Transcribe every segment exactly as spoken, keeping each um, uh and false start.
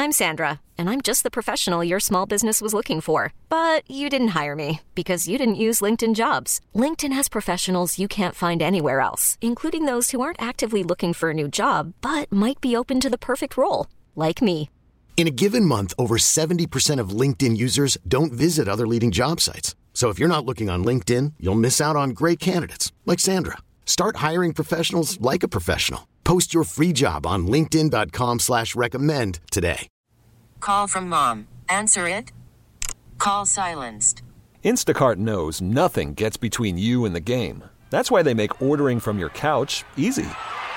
I'm Sandra, and I'm just the professional your small business was looking for. But you didn't hire me because you didn't use LinkedIn Jobs. LinkedIn has professionals you can't find anywhere else, including those who aren't actively looking for a new job, but might be open to the perfect role, like me. In a given month, over seventy percent of LinkedIn users don't visit other leading job sites. So if you're not looking on LinkedIn, you'll miss out on great candidates like Sandra. Start hiring professionals like a professional. Post your free job on linkedin.com slash recommend today. Call from mom. Answer it. Call silenced. Instacart knows nothing gets between you and the game. That's why they make ordering from your couch easy.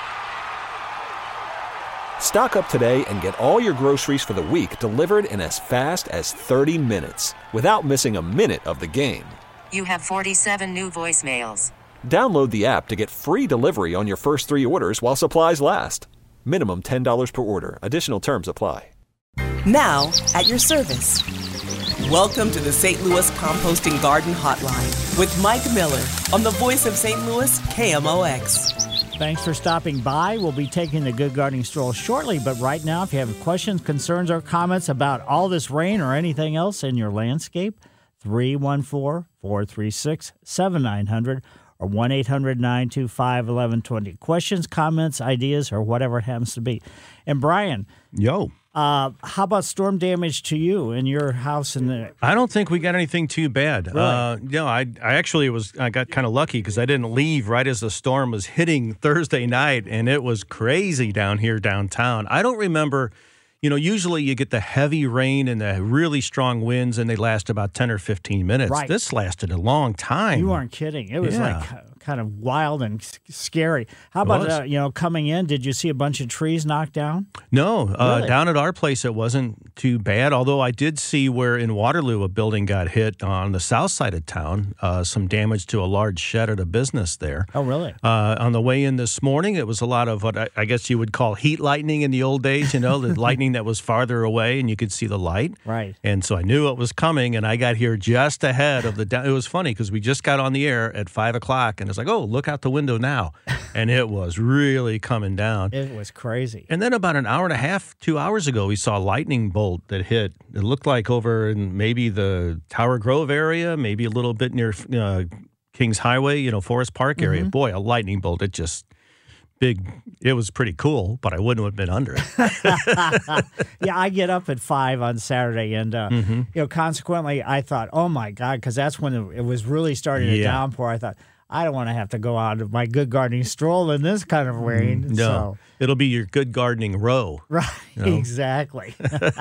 Stock up today and get all your groceries for the week delivered in as fast as thirty minutes without missing a minute of the game. You have forty-seven new voicemails. Download the app to get free delivery on your first three orders while supplies last. Minimum ten dollars per order. Additional terms apply. Now, at your service. Welcome to the Saint Louis Composting Garden Hotline with Mike Miller on the voice of Saint Louis, K M O X. Thanks for stopping by. We'll be taking the Good Gardening Stroll shortly, but right now, if you have questions, concerns, or comments about all this rain or anything else in your landscape, three one four, four three six, seven nine zero zero or one eight hundred, nine two five, one one two zero. Questions, comments, ideas, or whatever it happens to be. And Brian. Yo. Uh, how about storm damage to you and your house? In the? I don't think we got anything too bad. Really? Uh, you know, I I actually was I got kind of lucky because I didn't leave right as the storm was hitting Thursday night, and it was crazy down here downtown. I don't remember. You know, usually you get the heavy rain and the really strong winds, and they last about ten or fifteen minutes. Right. This lasted a long time. You aren't kidding. It was Yeah. like kind of wild and s- scary. How about, uh, you know, coming in, did you see a bunch of trees knocked down? No, uh, Really? down at our place it wasn't too bad, although I did see where in Waterloo a building got hit on the south side of town, uh, some damage to a large shed at a business there. Oh, really? Uh, on the way in this morning, it was a lot of what I, I guess you would call heat lightning in the old days, you know, the lightning that was farther away and you could see the light. Right. And so I knew it was coming, and I got here just ahead of the down. It was funny because we just got on the air at five o'clock, and it's like, oh, look out the window now. And it was really coming down. It was crazy. And then about an hour and a half, two hours ago, we saw a lightning bolt that hit. It looked like over in maybe the Tower Grove area, maybe a little bit near uh, Kings Highway, you know, Forest Park area. Mm-hmm. Boy, a lightning bolt. It just big. It was pretty cool, but I wouldn't have been under it. Yeah, I get up at five on Saturday, and uh, Mm-hmm. you know, consequently, I thought, oh my God, because that's when it, it was really starting to Yeah. downpour. I thought, I don't want to have to go out of my good gardening stroll in this kind of rain. No, So, it'll be your good gardening row. right, You know? exactly.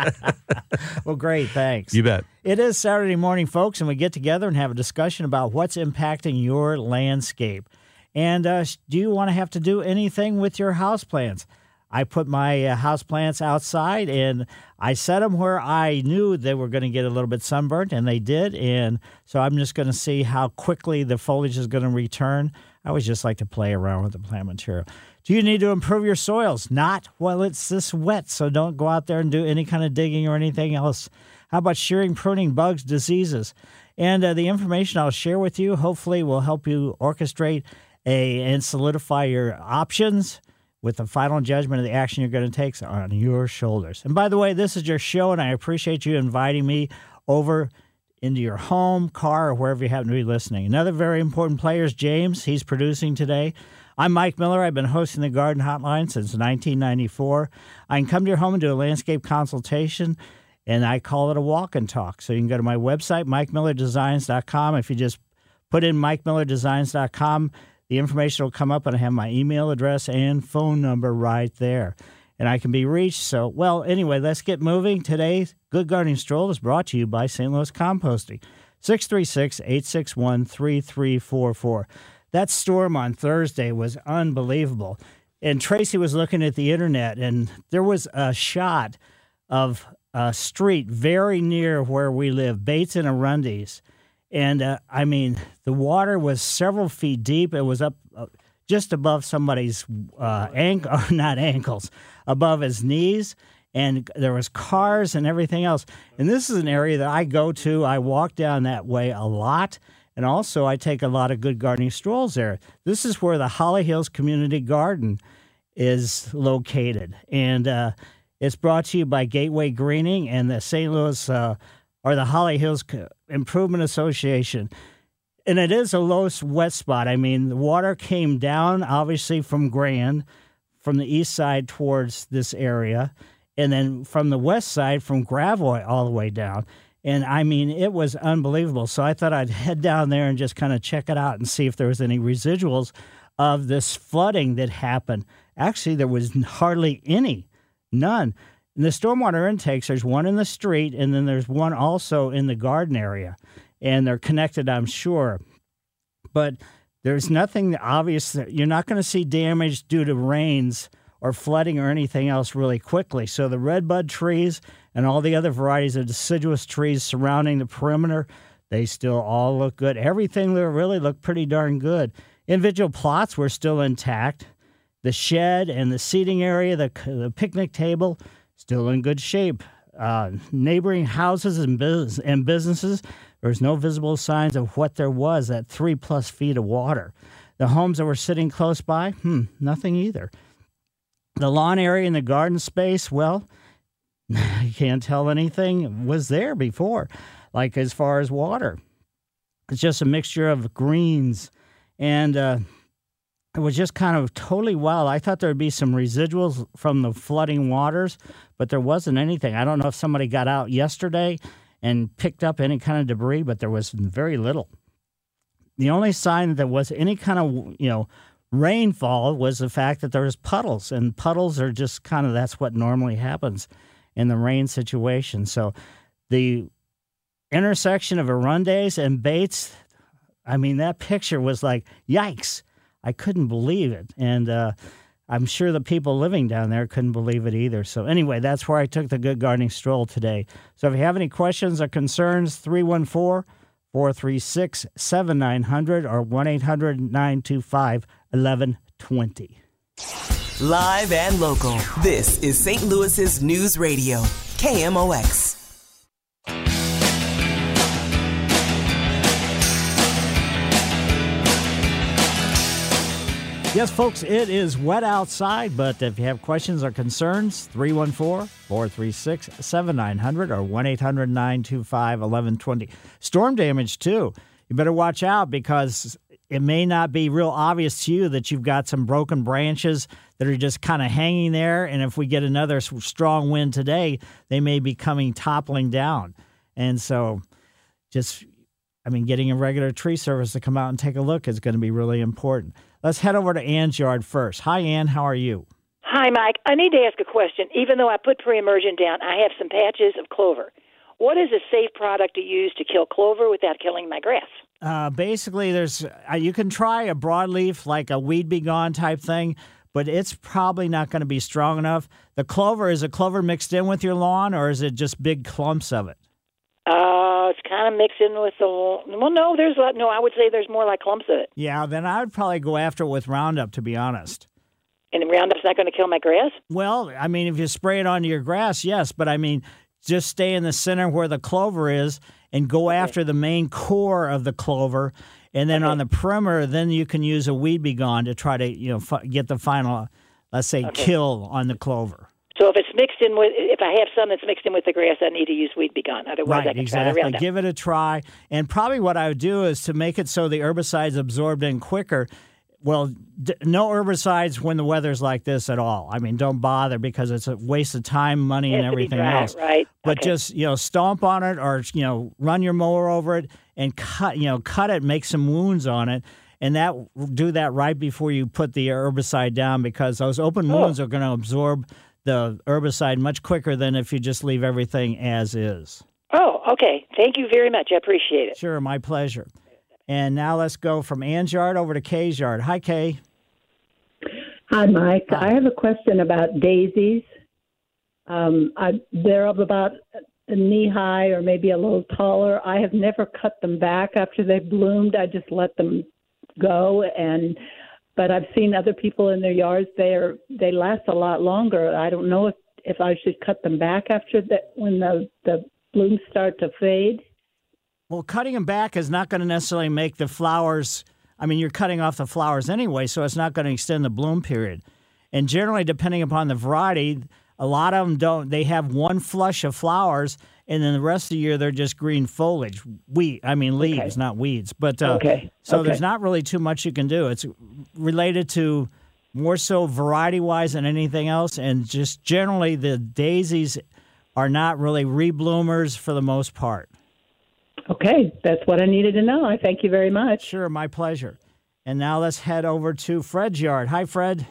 Well, great, thanks. You bet. It is Saturday morning, folks, and we get together and have a discussion about what's impacting your landscape. And uh, do you want to have to do anything with your houseplants? I put my uh, houseplants outside, and I set them where I knew they were going to get a little bit sunburnt, and they did. And so I'm just going to see how quickly the foliage is going to return. I always just like to play around with the plant material. Do you need to improve your soils? Not while it's this wet, so don't go out there and do any kind of digging or anything else. How about shearing, pruning, bugs, diseases? And uh, the information I'll share with you hopefully will help you orchestrate a and solidify your options with the final judgment of the action you're going to take on your shoulders. And by the way, this is your show, and I appreciate you inviting me over into your home, car, or wherever you happen to be listening. Another very important player is James. He's producing today. I'm Mike Miller. I've been hosting the Garden Hotline since nineteen ninety-four. I can come to your home and do a landscape consultation, and I call it a walk and talk. So you can go to my website, mike miller designs dot com. If you just put in mike miller designs dot com, the information will come up, and I have my email address and phone number right there. And I can be reached. So, well, anyway, let's get moving. Today's Good Gardening Stroll is brought to you by Saint Louis Composting, six three six, eight six one, three three four four. That storm on Thursday was unbelievable. And Tracy was looking at the internet, and there was a shot of a street very near where we live, Bates and Arundes. And, uh, I mean, the water was several feet deep. It was up uh, just above somebody's uh, ankle, not ankles, above his knees. And there was cars and everything else. And this is an area that I go to. I walk down that way a lot. And also, I take a lot of good gardening strolls there. This is where the Holly Hills Community Garden is located. And uh, It's brought to you by Gateway Greening and the Saint Louis uh, or the Holly Hills Improvement Association. And it is a low wet spot. I mean, the water came down, obviously, from Grand, from the east side towards this area, and then from the west side, from Gravois all the way down. And, I mean, it was unbelievable. So I thought I'd head down there and just kind of check it out and see if there was any residuals of this flooding that happened. Actually, there was hardly any, none. In the stormwater intakes, there's one in the street, and then there's one also in the garden area. And they're connected, I'm sure. But there's nothing obvious. You're not going to see damage due to rains or flooding or anything else really quickly. So the redbud trees and all the other varieties of deciduous trees surrounding the perimeter, they still all look good. Everything there really looked pretty darn good. Individual plots were still intact. The shed and the seating area, the, the picnic table, still in good shape. Uh, neighboring houses and, bus- and businesses, there's no visible signs of what there was at three plus feet of water. The homes that were sitting close by, hmm, nothing either. The lawn area and the garden space, well, you can't tell anything was there before, like as far as water. It's just a mixture of greens, and uh, it was just kind of totally wild. I thought there would be some residuals from the flooding waters, but there wasn't anything. I don't know if somebody got out yesterday and picked up any kind of debris, but there was very little. The only sign that there was any kind of, you know, rainfall was the fact that there was puddles, and puddles are just kind of, that's what normally happens in the rain situation. So the intersection of Arundes and Bates, I mean, that picture was like, yikes. I couldn't believe it. And uh, I'm sure the people living down there couldn't believe it either. So anyway, that's where I took the Good Gardening Stroll today. So if you have any questions or concerns, three one four, four three six, seven nine zero zero or one eight hundred, nine two five, eleven twenty. Live and local, this is Saint Louis's News Radio, K M O X. Yes, folks, it is wet outside, but if you have questions or concerns, three one four, four three six, seven nine zero zero or one eight hundred, nine two five, eleven twenty. Storm damage, too. You better watch out because it may not be real obvious to you that you've got some broken branches that are just kind of hanging there, and if we get another strong wind today, they may be coming toppling down. And so just, I mean, getting a regular tree service to come out and take a look is going to be really important. Let's head over to Ann's yard first. Hi, Ann. How are you? Hi, Mike. I need to ask a question. Even though I put pre-emergent down, I have some patches of clover. What is a safe product to use to kill clover without killing my grass? Uh, basically, there's uh, you can try a broadleaf, like a Weed Be Gone type thing, but it's probably not going to be strong enough. The clover, is a clover mixed in with your lawn, or is it just big clumps of it? Uh, it's kind of mixed in with the, well, no, there's, no, I would say there's more like clumps of it. Yeah, then I would probably go after it with Roundup, to be honest. And Roundup's not going to kill my grass? Well, I mean, if you spray it onto your grass, yes, but I mean, just stay in the center where the clover is and go okay. after the main core of the clover, and then okay. on the perimeter, then you can use a Weed Be Gone to try to, you know, f- get the final, let's say, okay. kill on the clover. So if it's mixed in with, if I have some that's mixed in with the grass, I need to use Weed Be Gone. Otherwise, right, I can exactly. try to Roundup. Give it a try. And probably what I would do is to make it so the herbicide's absorbed in quicker. Well, d- no herbicides when the weather's like this at all. I mean, don't bother because it's a waste of time, money, and everything dry, else. Right. But okay. just, you know, stomp on it or, you know, run your mower over it and cut, you know, cut it, make some wounds on it. And that do that right before you put the herbicide down because those open oh. wounds are going to absorb the herbicide much quicker than if you just leave everything as is. Oh, okay. Thank you very much. I appreciate it. Sure, my pleasure. And now let's go from Ann's yard over to Kay's yard. Hi, Kay. Hi, Mike. Hi. I have a question about daisies. Um, I, they're of about a knee high or maybe a little taller. I have never cut them back after they've bloomed. I just let them go. And but I've seen other people in their yards. They are they last a lot longer. I don't know if, if I should cut them back after that when the the blooms start to fade. Well, cutting them back is not going to necessarily make the flowers. I mean, you're cutting off the flowers anyway, so it's not going to extend the bloom period. And generally, depending upon the variety, A lot of them don't. They have one flush of flowers, and then the rest of the year they're just green foliage. Weed, I mean leaves, okay. not weeds. But uh, okay. So okay. there's not really too much you can do. It's related to more so variety-wise than anything else, and just generally the daisies are not really rebloomers for the most part. Okay, that's what I needed to know. I thank you very much. Sure, my pleasure. And now let's head over to Fred's yard. Hi, Fred.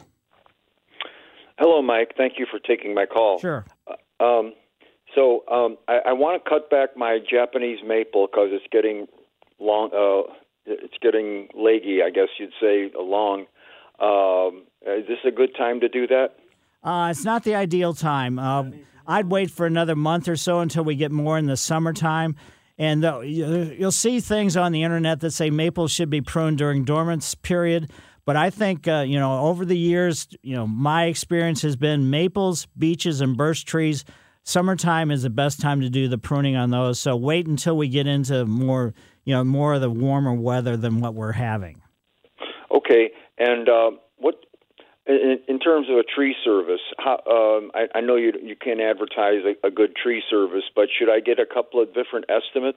Hello, Mike. Thank you for taking my call. Sure. Uh, um, so um, I, I want to cut back my Japanese maple because it's getting long. Uh, it's getting leggy, I guess you'd say, long. Um, is this a good time to do that? Uh, it's not the ideal time. Uh, I'd wait for another month or so until we get more in the summertime. And uh, you'll see things on the internet that say maples should be pruned during dormant period. But I think, uh, you know, over the years, you know, my experience has been maples, beeches, and birch trees. Summertime is the best time to do the pruning on those. So wait until we get into more, you know, more of the warmer weather than what we're having. Okay. And uh, what, in, in terms of a tree service, how, um, I, I know you you can't advertise a, a good tree service, but should I get a couple of different estimates?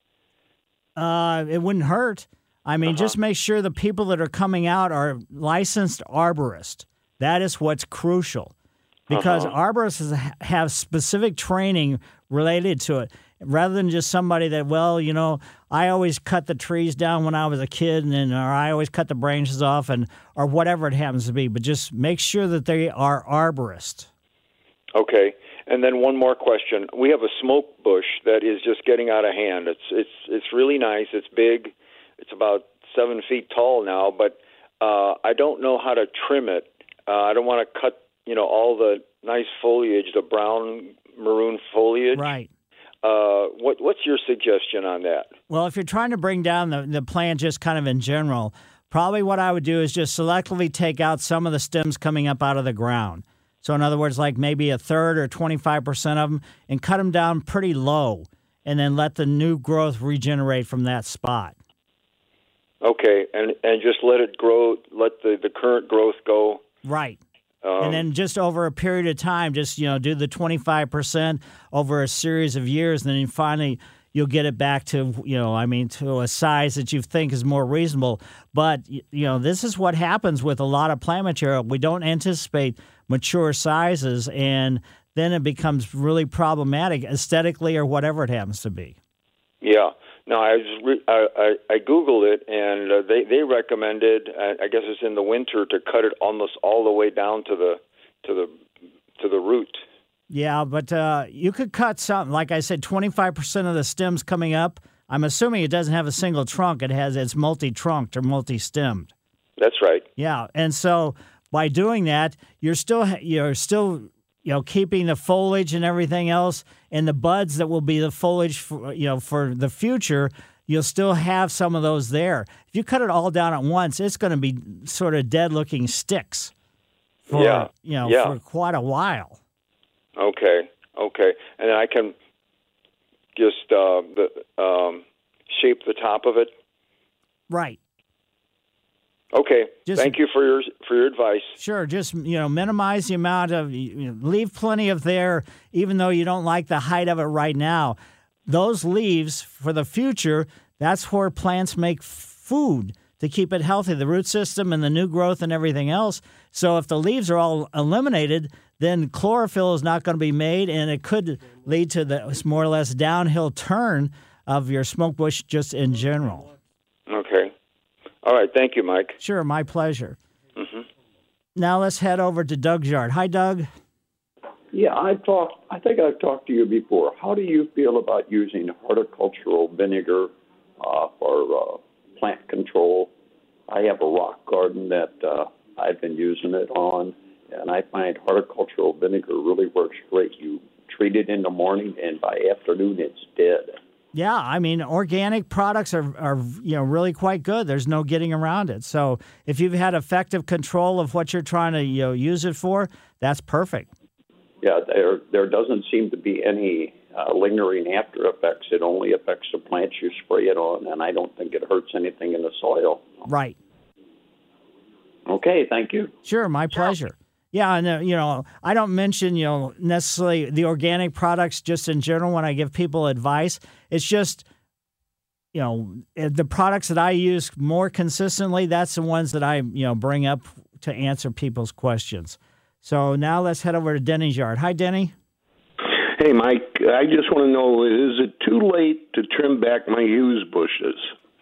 Uh, it wouldn't hurt. I mean, uh-huh. just make sure the people that are coming out are licensed arborists. That is what's crucial, because uh-huh. arborists have specific training related to it, rather than just somebody that, well, you know, I always cut the trees down when I was a kid, and then, or I always cut the branches off, and or whatever it happens to be. But just make sure that they are arborists. Okay. And then one more question. We have a smoke bush that is just getting out of hand. It's it's it's really nice. It's big. It's about seven feet tall now, but uh, I don't know how to trim it. Uh, I don't want to cut, you know, all the nice foliage, the brown maroon foliage. Right. Uh, what what's your suggestion on that? Well, if you're trying to bring down the, the plant just kind of in general, probably what I would do is just selectively take out some of the stems coming up out of the ground. So in other words, like maybe a third or twenty-five percent of them, and cut them down pretty low, and then let the new growth regenerate from that spot. Okay, and and just let it grow, let the, the current growth go. Right. Um, and then just over a period of time, just, you know, do the twenty-five percent over a series of years, and then finally you'll get it back to, you know, I mean, to a size that you think is more reasonable. But, you know, this is what happens with a lot of plant material. We don't anticipate mature sizes, and then it becomes really problematic aesthetically or whatever it happens to be. Yeah. No, I was re- I, I, I Googled it, and uh, they they recommended. Uh, I guess it's in the winter to cut it almost all the way down to the to the to the root. Yeah, but uh, you could cut something. Like I said, twenty-five percent of the stems coming up. I'm assuming it doesn't have a single trunk. It has it's multi-trunked or multi-stemmed. That's right. Yeah, and so by doing that, you're still you're still. you know, keeping the foliage and everything else, and the buds that will be the foliage for, you know, for the future, you'll still have some of those there. If you cut it all down at once, it's going to be sort of dead-looking sticks for, yeah. you know, yeah. for quite a while. Okay, okay. And then I can just uh, the, um, shape the top of it? Right. Okay. Just, Thank you for your for your advice. Sure. Just, you know, minimize the amount of, you know, leave plenty of there, even though you don't like the height of it right now. Those leaves for the future, that's where plants make food to keep it healthy, the root system and the new growth and everything else. So if the leaves are all eliminated, then chlorophyll is not going to be made, and it could lead to the more or less downhill turn of your smoke bush just in general. Okay. All right. Thank you, Mike. Sure. My pleasure. Mm-hmm. Now let's head over to Doug's yard. Hi, Doug. Yeah, I talked. I think I've talked to you before. How do you feel about using horticultural vinegar uh, for uh, plant control? I have a rock garden that uh, I've been using it on, and I find horticultural vinegar really works great. You treat it in the morning, and by afternoon, it's dead. Yeah, I mean, organic products are, are, you know, really quite good. There's no getting around it. So if you've had effective control of what you're trying to, you know, use it for, that's perfect. Yeah, there there doesn't seem to be any uh, lingering after effects. It only affects the plants you spray it on, and I don't think it hurts anything in the soil. Right. Okay, thank you. Sure, my pleasure. Yeah, and uh, you know, I don't mention, you know, necessarily the organic products just in general when I give people advice. It's just, you know, the products that I use more consistently, that's the ones that I, you know, bring up to answer people's questions. So now let's head over to Denny's yard. Hi, Denny. Hey, Mike. I just want to know, is it too late to trim back my Hughes bushes?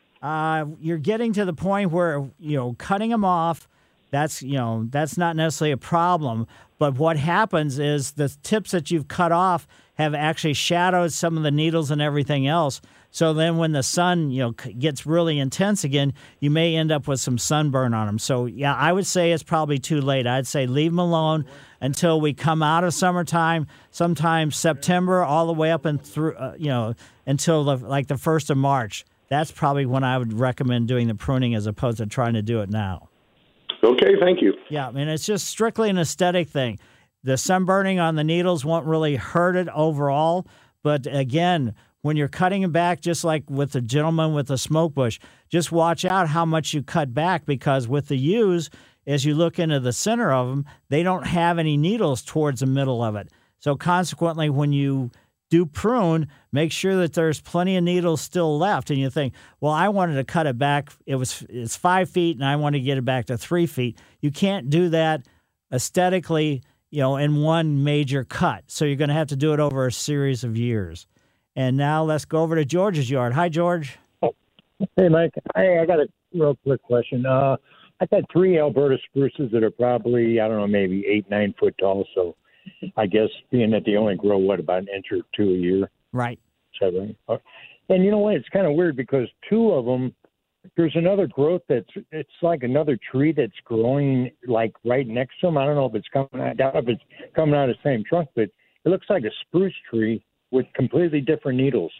Uh, you're getting to the point where, you know, cutting them off, that's, you know, that's not necessarily a problem. But what happens is the tips that you've cut off have actually shadowed some of the needles and everything else. So then when the sun, you know, gets really intense again, you may end up with some sunburn on them. So, yeah, I would say it's probably too late. I'd say leave them alone until we come out of summertime, sometime September, all the way up and through, uh, you know, until the, like the first of March. That's probably when I would recommend doing the pruning as opposed to trying to do it now. Okay, thank you. Yeah, I mean, it's just strictly an aesthetic thing. The sunburning on the needles won't really hurt it overall. But again, when you're cutting it back, just like with the gentleman with the smoke bush, just watch out how much you cut back, because with the yews, as you look into the center of them, they don't have any needles towards the middle of it. So consequently, when you do prune, make sure that there's plenty of needles still left. And you think, well, I wanted to cut it back. It was it's five feet, and I want to get it back to three feet. You can't do that aesthetically, you know, in one major cut. So you're going to have to do it over a series of years. And now let's go over to George's yard. Hi, George. Hey, Mike. Hey, I got a real quick question. Uh, I've got three Alberta spruces that are probably, I don't know, maybe eight, nine foot tall. So I guess being that they only grow, what, about an inch or two a year? Right. So, and you know what? It's kind of weird because two of them, there's another growth that's, it's like another tree that's growing like right next to them. I don't know if it's coming out, I doubt if it's coming out of the same trunk, but it looks like a spruce tree with completely different needles.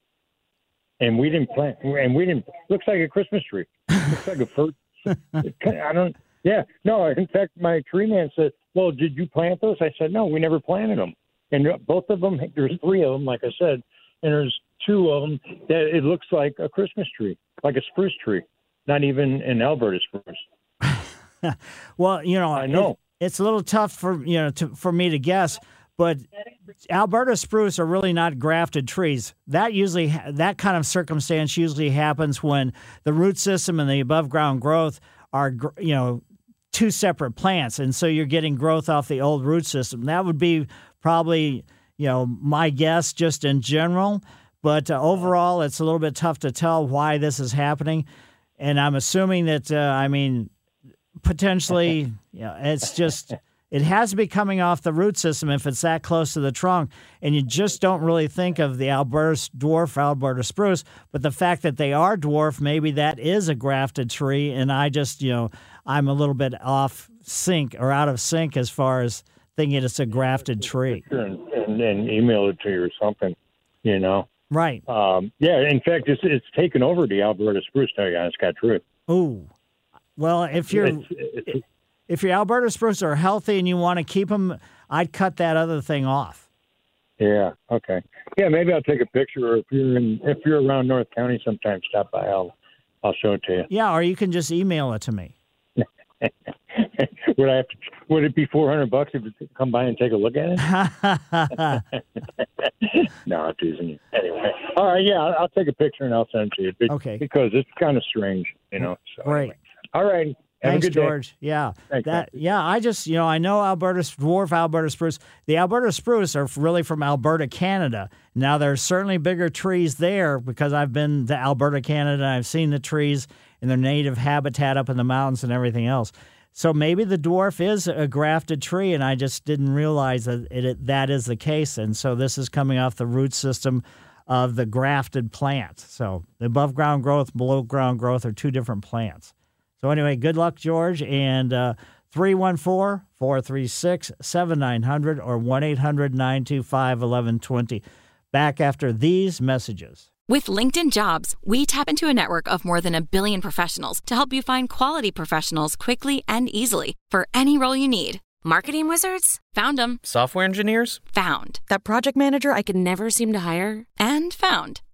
And we didn't plant, and we didn't, looks like a Christmas tree. Looks like a fir. I don't, yeah, no, in fact, my tree man said, well, did you plant those? I said, no, we never planted them. And both of them, there's three of them, like I said, and there's two of them that it looks like a Christmas tree, like a spruce tree, not even an Alberta spruce. Well, you know, I know. It, it's a little tough for, you know, to, for me to guess, but Alberta spruce are really not grafted trees. That usually, that kind of circumstance usually happens when the root system and the above ground growth are, you know, two separate plants, and so you're getting growth off the old root system. That would be probably, you know, my guess just in general, but uh, overall it's a little bit tough to tell why this is happening, and I'm assuming that, uh, I mean, potentially, you know, it's just, it has to be coming off the root system if it's that close to the trunk, and you just don't really think of the Alberta dwarf, Alberta spruce, but the fact that they are dwarf, maybe that is a grafted tree, and I just, you know, I'm a little bit off sync or out of sync as far as thinking it's a grafted tree. And, and, and email it to you or something, you know. Right. Um, yeah, in fact, it's it's taken over the Alberta spruce now, yeah, it's got true. Ooh. Well, if you're It's, it's, if your Alberta spruce are healthy and you want to keep them, I'd cut that other thing off. yeah, okay. Yeah, maybe I'll take a picture, or if you're in if you're around North County sometime, stop by. I'll I'll show it to you. Yeah, or you can just email it to me. would I have to, would it be four hundred bucks if you come by and take a look at it? No, I'm teasing you. Anyway, all right, yeah, I'll, I'll take a picture and I'll send it to you. But, okay. Because it's kind of strange, you know. So Great. Anyway. All right. Have Thanks, a good George. Day. Yeah, Thanks, that. Yeah, I just, you know, I know Alberta dwarf Alberta spruce. The Alberta spruce are really from Alberta, Canada. Now there's certainly bigger trees there because I've been to Alberta, Canada. And I've seen the trees in their native habitat up in the mountains and everything else. So maybe the dwarf is a grafted tree, and I just didn't realize that it, it, that is the case. And so this is coming off the root system of the grafted plant. So the above ground growth, below ground growth are two different plants. So anyway, good luck, George, and uh, three one four, four three six, seven nine zero zero or one eight hundred, nine two five, one one two zero. Back after these messages. With LinkedIn Jobs, we tap into a network of more than a billion professionals to help you find quality professionals quickly and easily for any role you need. Marketing wizards? Found them. Software engineers? Found. That project manager I could never seem to hire? And found.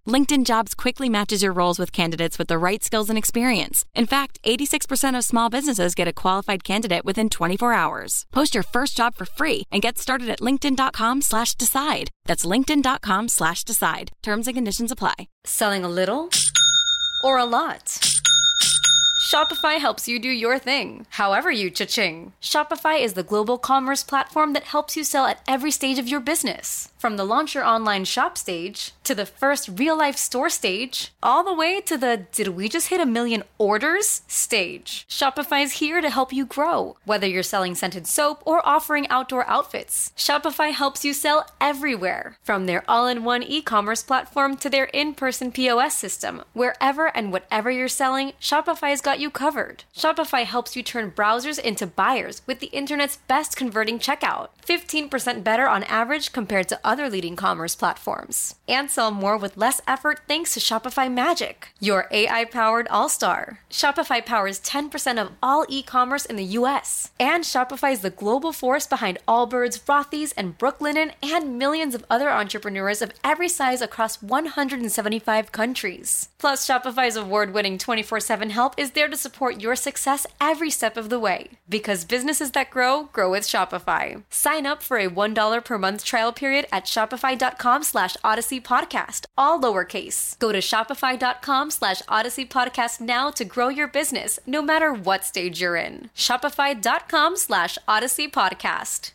LinkedIn Jobs quickly matches your roles with candidates with the right skills and experience. In fact, eighty-six percent of small businesses get a qualified candidate within twenty-four hours. Post your first job for free and get started at linkedin.com slash decide. That's linkedin.com slash decide. Terms and conditions apply. Selling a little or a lot? Shopify helps you do your thing, however you cha-ching. Shopify is the global commerce platform that helps you sell at every stage of your business. From the launch your online shop stage, to the first real-life store stage, all the way to the did we just hit a million orders stage. Shopify's here to help you grow. Whether you're selling scented soap or offering outdoor outfits, Shopify helps you sell everywhere. From their all-in-one e-commerce platform to their in-person P O S system, wherever and whatever you're selling, Shopify's got you covered. Shopify helps you turn browsers into buyers with the internet's best converting checkout. fifteen percent better on average compared to other leading commerce platforms. And sell more with less effort thanks to Shopify Magic, your A I-powered all-star. Shopify powers ten percent of all e-commerce in the U S. And Shopify is the global force behind Allbirds, Rothy's, and Brooklinen, and millions of other entrepreneurs of every size across one hundred seventy-five countries. Plus, Shopify's award-winning twenty-four seven help is there to support your success every step of the way. Because businesses that grow, grow with Shopify. Sign up for a one dollar per month trial period at shopify.com slash Odyssey Podcast, all lowercase. Go to shopify.com slash Odyssey Podcast now to grow your business, no matter what stage you're in. Shopify.com slash Odyssey Podcast.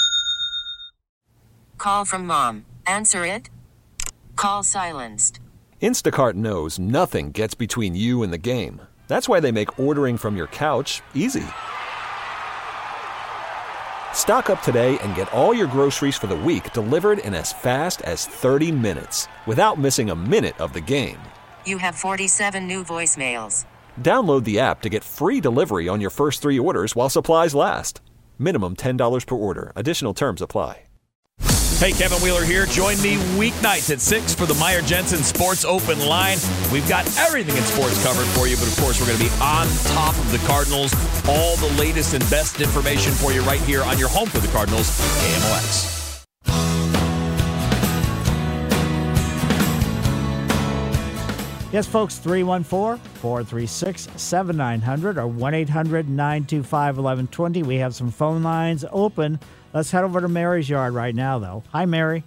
Call from mom. Answer it. Call silenced. Instacart knows nothing gets between you and the game. That's why they make ordering from your couch easy. Stock up today and get all your groceries for the week delivered in as fast as thirty minutes without missing a minute of the game. You have forty-seven new voicemails. Download the app to get free delivery on your first three orders while supplies last. Minimum ten dollars per order. Additional terms apply. Hey, Kevin Wheeler here. Join me weeknights at six for the Meyer Jensen Sports Open Line. We've got everything in sports covered for you, but of course we're going to be on top of the Cardinals. All the latest and best information for you right here on your home for the Cardinals, K M O X. Yes, folks, three one four, four three six, seven nine zero zero or one eight hundred, nine two five, one one two zero. We have some phone lines open. Let's head over to Mary's yard right now, though. Hi, Mary.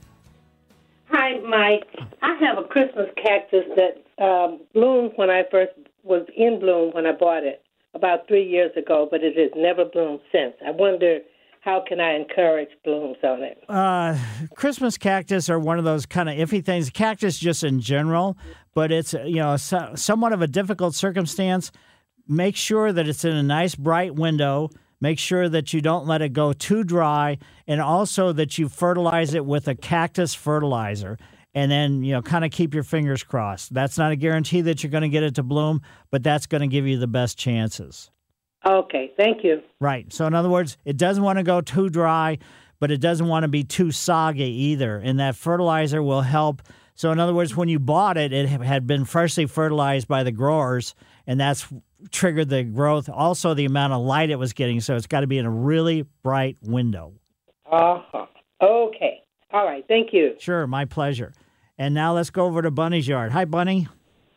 Hi, Mike. I have a Christmas cactus that um, bloomed when I first was in bloom when I bought it about three years ago, but it has never bloomed since. I wonder how can I encourage blooms on it? Uh, Christmas cactus are one of those kind of iffy things. Cactus just in general, but it's, you know, so, somewhat of a difficult circumstance. Make sure that it's in a nice bright window. Make sure that you don't let it go too dry, and also that you fertilize it with a cactus fertilizer. And then, you know, kind of keep your fingers crossed. That's not a guarantee that you're going to get it to bloom, but that's going to give you the best chances. Okay, thank you. Right. So in other words, it doesn't want to go too dry, but it doesn't want to be too soggy either. And that fertilizer will help. So in other words, when you bought it, it had been freshly fertilized by the growers, and that's triggered the growth. Also, the amount of light it was getting. So it's got to be in a really bright window. Uh-huh. Okay. All right. Thank you. Sure. My pleasure. And now let's go over to Bunny's yard. Hi, Bunny.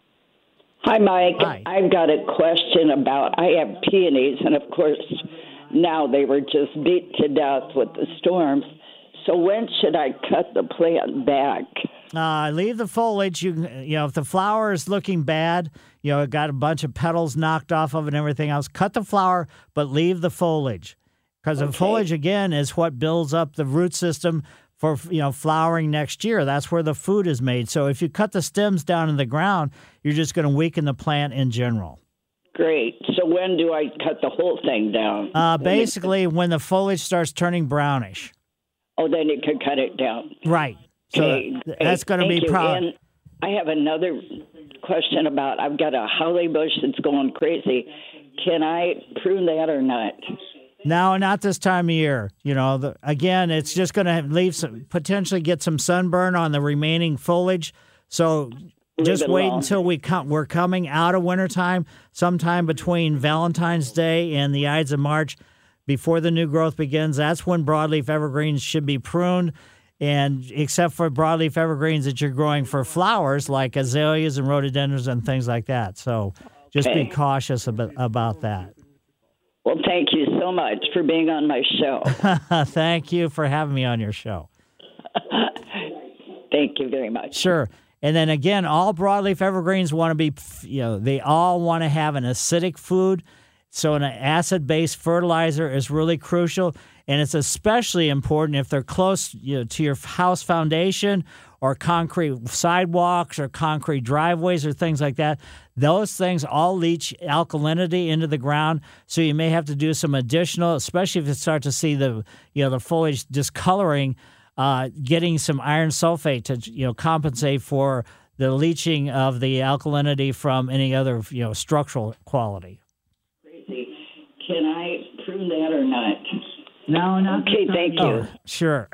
Hi, Mike. Hi. I've got a question about, I have peonies, and of course, now they were just beat to death with the storms. So when should I cut the plant back? Uh, leave the foliage. You you know, if the flower is looking bad, you know, it got a bunch of petals knocked off of it and everything else, cut the flower, but leave the foliage. Because okay. the foliage, again, is what builds up the root system for, you know, flowering next year. That's where the food is made. So if you cut the stems down in the ground, you're just going to weaken the plant in general. Great. So when do I cut the whole thing down? Uh, basically, when the foliage starts turning brownish. Oh, then you can cut it down. Right. So okay. that's going to be probably. I have another question about, I've got a holly bush that's going crazy. Can I prune that or not? No, not this time of year. You know, the, again, it's just going to leave some, potentially get some sunburn on the remaining foliage. So Leave just wait alone. until we come, we're coming out of wintertime, sometime between Valentine's Day and the Ides of March, before the new growth begins. That's when broadleaf evergreens should be pruned. And except for broadleaf evergreens that you're growing for flowers like azaleas and rhododendrons and things like that. So just Okay. be cautious about, about that. Well, thank you so much for being on my show. Thank you for having me on your show. Thank you very much. Sure. And then again, all broadleaf evergreens want to be, you know, they all want to have an acidic food. So an acid-based fertilizer is really crucial. And it's especially important if they're close, you know, to your house foundation or concrete sidewalks or concrete driveways or things like that. Those things all leach alkalinity into the ground, so you may have to do some additional, especially if you start to see the, you know, the foliage discoloring, uh, getting some iron sulfate to, you know, compensate for the leaching of the alkalinity from any other, you know, structural quality. Can I prove that or not? No, not Okay, thank you. Oh, sure.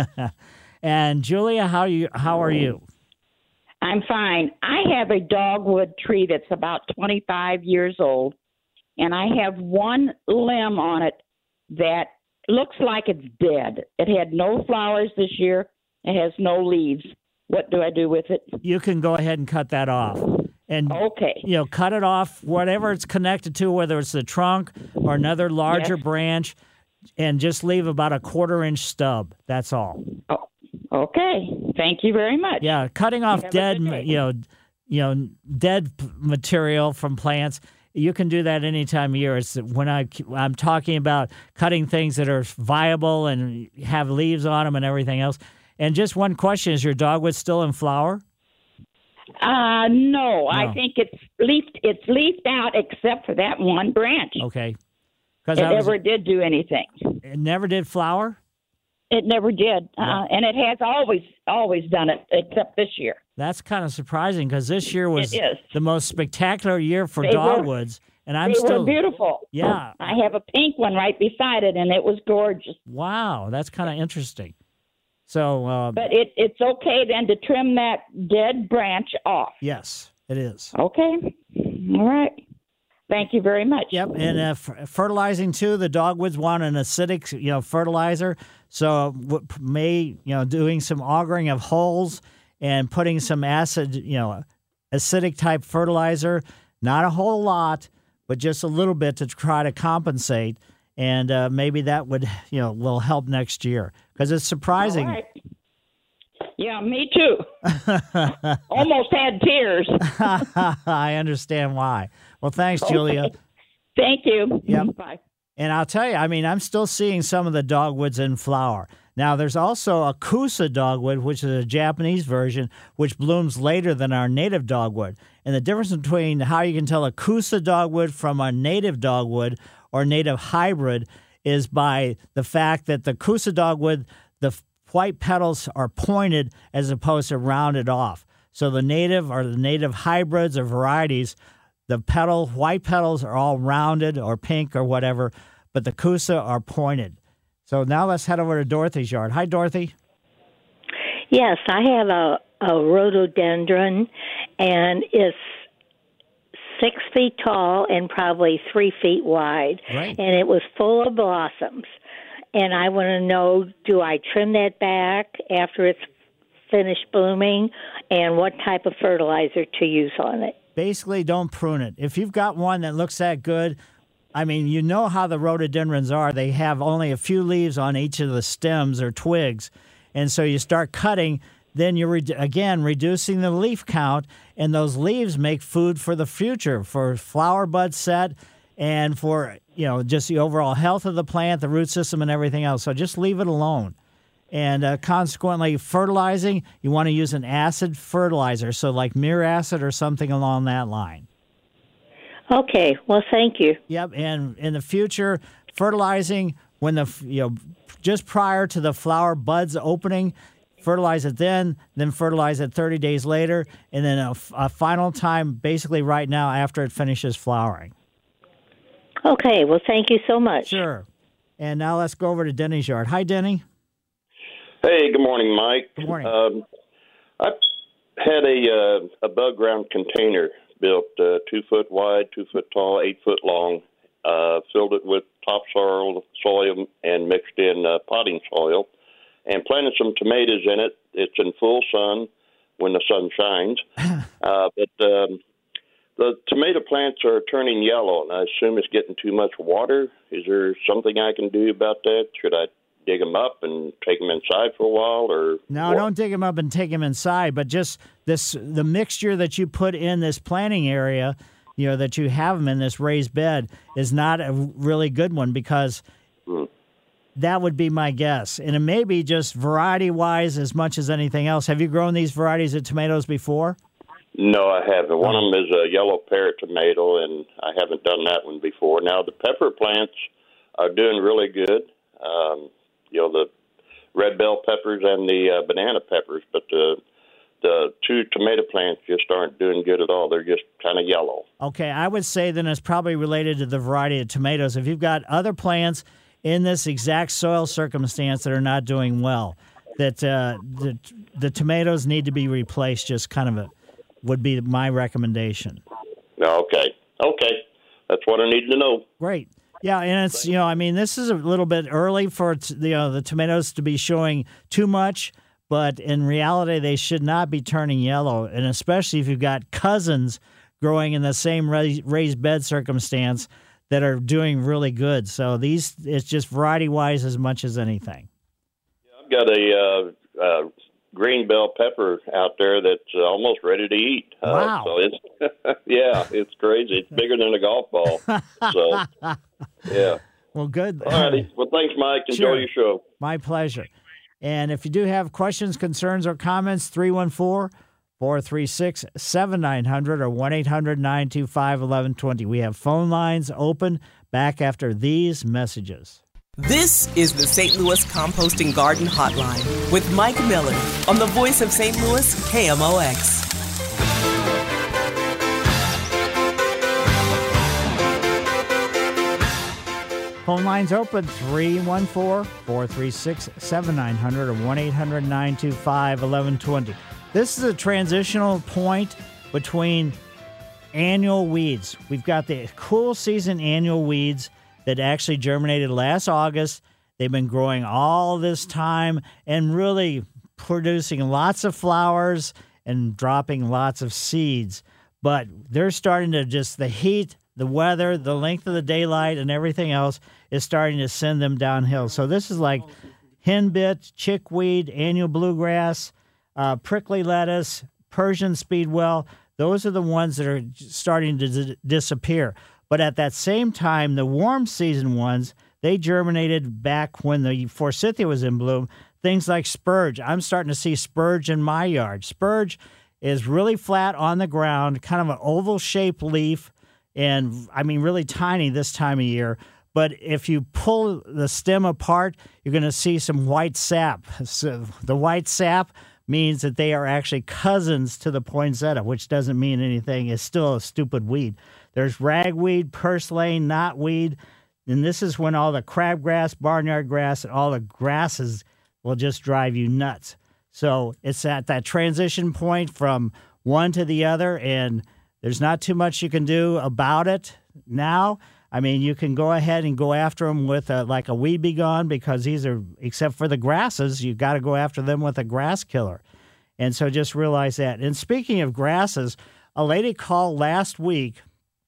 And Julia, how you? How are you? I'm fine. I have a dogwood tree that's about twenty-five years old, and I have one limb on it that looks like it's dead. It had no flowers this year. It has no leaves. What do I do with it? You can go ahead and cut that off. And, okay. you know, cut it off, whatever it's connected to, whether it's the trunk or another larger Yes. branch, and just leave about a quarter inch stub. That's all. Oh, okay. Thank you very much. Yeah, cutting off Have a dead, good day. you know, you know, dead p- material from plants. You can do that any time of year. It's when I I'm talking about cutting things that are viable and have leaves on them and everything else. And just one question: is your dogwood still in flower? Uh, no, No. I think it's leafed. It's leafed out except for that one branch. Okay, It because I was, never did do anything. it never did flower. It never did, uh, and it has always always done it except this year. That's kind of surprising because this year was It is. the most spectacular year for They were- dogwoods, and I'm they still were beautiful. Yeah. I have a pink one right beside it, and it was gorgeous. Wow, that's kind of interesting. So, uh, But it, it's okay then to trim that dead branch off. yes, it is. Okay. All right. Thank you very much. Yep, and uh, f- fertilizing too. The dogwoods want an acidic, you know, fertilizer. So, w- may you know, doing some augering of holes and putting some acid, you know, acidic type fertilizer. Not a whole lot, but just a little bit to try to compensate. And uh, maybe that would, you know, will help next year because it's surprising. All right. Yeah, me too. Almost had tears. I understand why. Well, thanks, Julia. Okay. Thank you. Yep. Bye. And I'll tell you, I mean, I'm still seeing some of the dogwoods in flower. Now, there's also a Kusa dogwood, which is a Japanese version, which blooms later than our native dogwood. And the difference between how you can tell a Kusa dogwood from a native dogwood or native hybrid is by the fact that the Kusa dogwood, the white petals are pointed as opposed to rounded off. So the native or the native hybrids or varieties, the petal, white petals are all rounded or pink or whatever, but the Kusa are pointed. So now let's head over to Dorothy's yard. Hi, Dorothy. Yes, I have a, a rhododendron, and it's six feet tall and probably three feet wide. Right. And it was full of blossoms. And I want to know, do I trim that back after it's finished blooming, and what type of fertilizer to use on it? Basically, don't prune it. If you've got one that looks that good, I mean, you know how the rhododendrons are. They have only a few leaves on each of the stems or twigs. And so you start cutting, then you're, re- again, reducing the leaf count, and those leaves make food for the future, for flower bud set and for, you know, just the overall health of the plant, the root system, and everything else. So just leave it alone. And uh, consequently, fertilizing, you want to use an acid fertilizer, so like Mir acid or something along that line. Okay, well, thank you. Yep, and in the future, fertilizing when the, you know, just prior to the flower buds opening, fertilize it then, then fertilize it thirty days later, and then a, a final time basically right now after it finishes flowering. Okay, well, thank you so much. Sure. And now let's go over to Denny's yard. Hi, Denny. Hey, good morning, Mike. Good morning. Um, I had a uh, above ground container built, uh, two foot wide, two foot tall, eight foot long. Uh, filled it with topsoil soil and mixed in uh, potting soil. and planted some tomatoes in it. It's in full sun when the sun shines. uh, but um, the tomato plants are turning yellow, and I assume it's getting too much water. Is there something I can do about that? Should I dig them up and take them inside for a while, or no? what? Don't dig them up and take them inside. But just this, the mixture that you put in this planting area, you know, that you have them in this raised bed, is not a really good one, because hmm. that would be my guess. And it may be just variety-wise as much as anything else. Have you grown these varieties of tomatoes before? No, I haven't. One of them is a yellow pear tomato, and I haven't done that one before. Now, the pepper plants are doing really good. Um, you know, the red bell peppers and the uh, banana peppers, but the the two tomato plants just aren't doing good at all. They're just kind of yellow. Okay, I would say then it's probably related to the variety of tomatoes. If you've got other plants in this exact soil circumstance that are not doing well, that uh, the the tomatoes need to be replaced, just kind of a, would be my recommendation. Okay, okay. That's what I need to know. Great. Yeah, and it's, you know, I mean, this is a little bit early for, you know, the tomatoes to be showing too much, but in reality, they should not be turning yellow, and especially if you've got cousins growing in the same raised bed circumstance that are doing really good. So these, it's just variety-wise as much as anything. I've got a uh, uh, green bell pepper out there that's uh, almost ready to eat. Wow. Uh, so it's, yeah, it's crazy. It's bigger than a golf ball. So, yeah. Well, good. All righty. Well, thanks, Mike. Enjoy Sure. your show. My pleasure. And if you do have questions, concerns, or comments, three one four, four three six, seven nine zero zero or one eight hundred, nine two five, one one two zero. We have phone lines open back after these messages. This is the Saint Louis Composting Garden Hotline with Mike Miller on the voice of Saint Louis, K M O X. Phone lines open, three one four, four three six, seven nine zero zero or one eight hundred, nine two five, one one two zero. This is a transitional point between annual weeds. We've got the cool season annual weeds that actually germinated last August. They've been growing all this time and really producing lots of flowers and dropping lots of seeds. But they're starting to just, the heat, the weather, the length of the daylight, and everything else is starting to send them downhill. So this is like henbit, chickweed, annual bluegrass, uh, prickly lettuce, Persian speedwell. Those are the ones that are starting to d- disappear. But at that same time, the warm season ones, they germinated back when the forsythia was in bloom. Things like spurge. I'm starting to see spurge in my yard. Spurge is really flat on the ground, kind of an oval-shaped leaf, and, I mean, really tiny this time of year. But if you pull the stem apart, you're going to see some white sap. So the white sap means that they are actually cousins to the poinsettia, which doesn't mean anything. It's still a stupid weed. There's ragweed, purslane, knotweed, and this is when all the crabgrass, barnyard grass, and all the grasses will just drive you nuts. So it's at that transition point from one to the other, and there's not too much you can do about it now. I mean, you can go ahead and go after them with a, like a Weed B Gone, because these are, except for the grasses, you got to go after them with a grass killer. And so just realize that. And speaking of grasses, a lady called last week,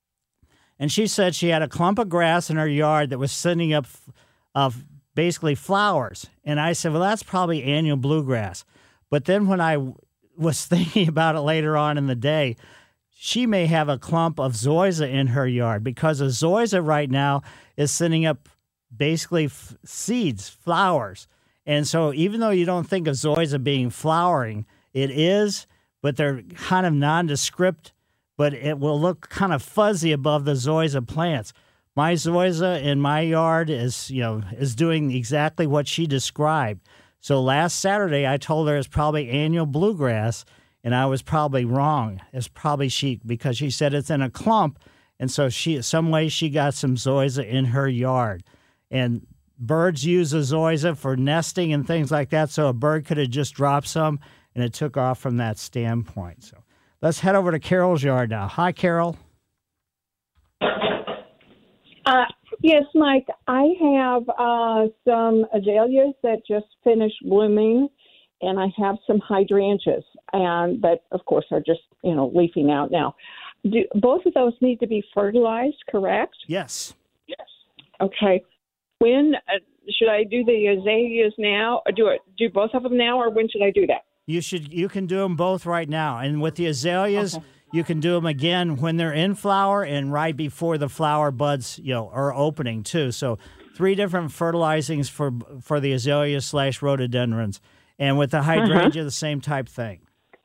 and she said she had a clump of grass in her yard that was sending up of basically flowers. And I said, well, that's probably annual bluegrass. But then when I was thinking about it later on in the day, she may have a clump of zoysia in her yard, because a zoysia right now is sending up basically f- seeds, flowers. And so even though you don't think of zoysia being flowering, it is, but they're kind of nondescript, but it will look kind of fuzzy above the zoysia plants. My zoysia in my yard is, you know, is doing exactly what she described. So last Saturday, I told her it's probably annual bluegrass, and I was probably wrong. It's probably she, because she said it's in a clump, and so she, some way she got some zoysia in her yard. And birds use the zoysia for nesting and things like that, so a bird could have just dropped some, and it took off from that standpoint. So let's head over to Carol's yard now. Hi, Carol. Uh, Yes, Mike. I have uh, some azaleas that just finished blooming, and I have some hydrangeas, and that, of course, are just you know leafing out now. Do both of those need to be fertilized? Correct? Yes. Yes. Okay. When uh, should I do the azaleas now? Or do it? Do both of them now, or when should I do that? You should. You can do them both right now, and with the azaleas. Okay. You can do them again when they're in flower and right before the flower buds, you know, are opening too. So three different fertilizings for for the azaleas slash rhododendrons, and with the hydrangea, uh-huh. the same type thing.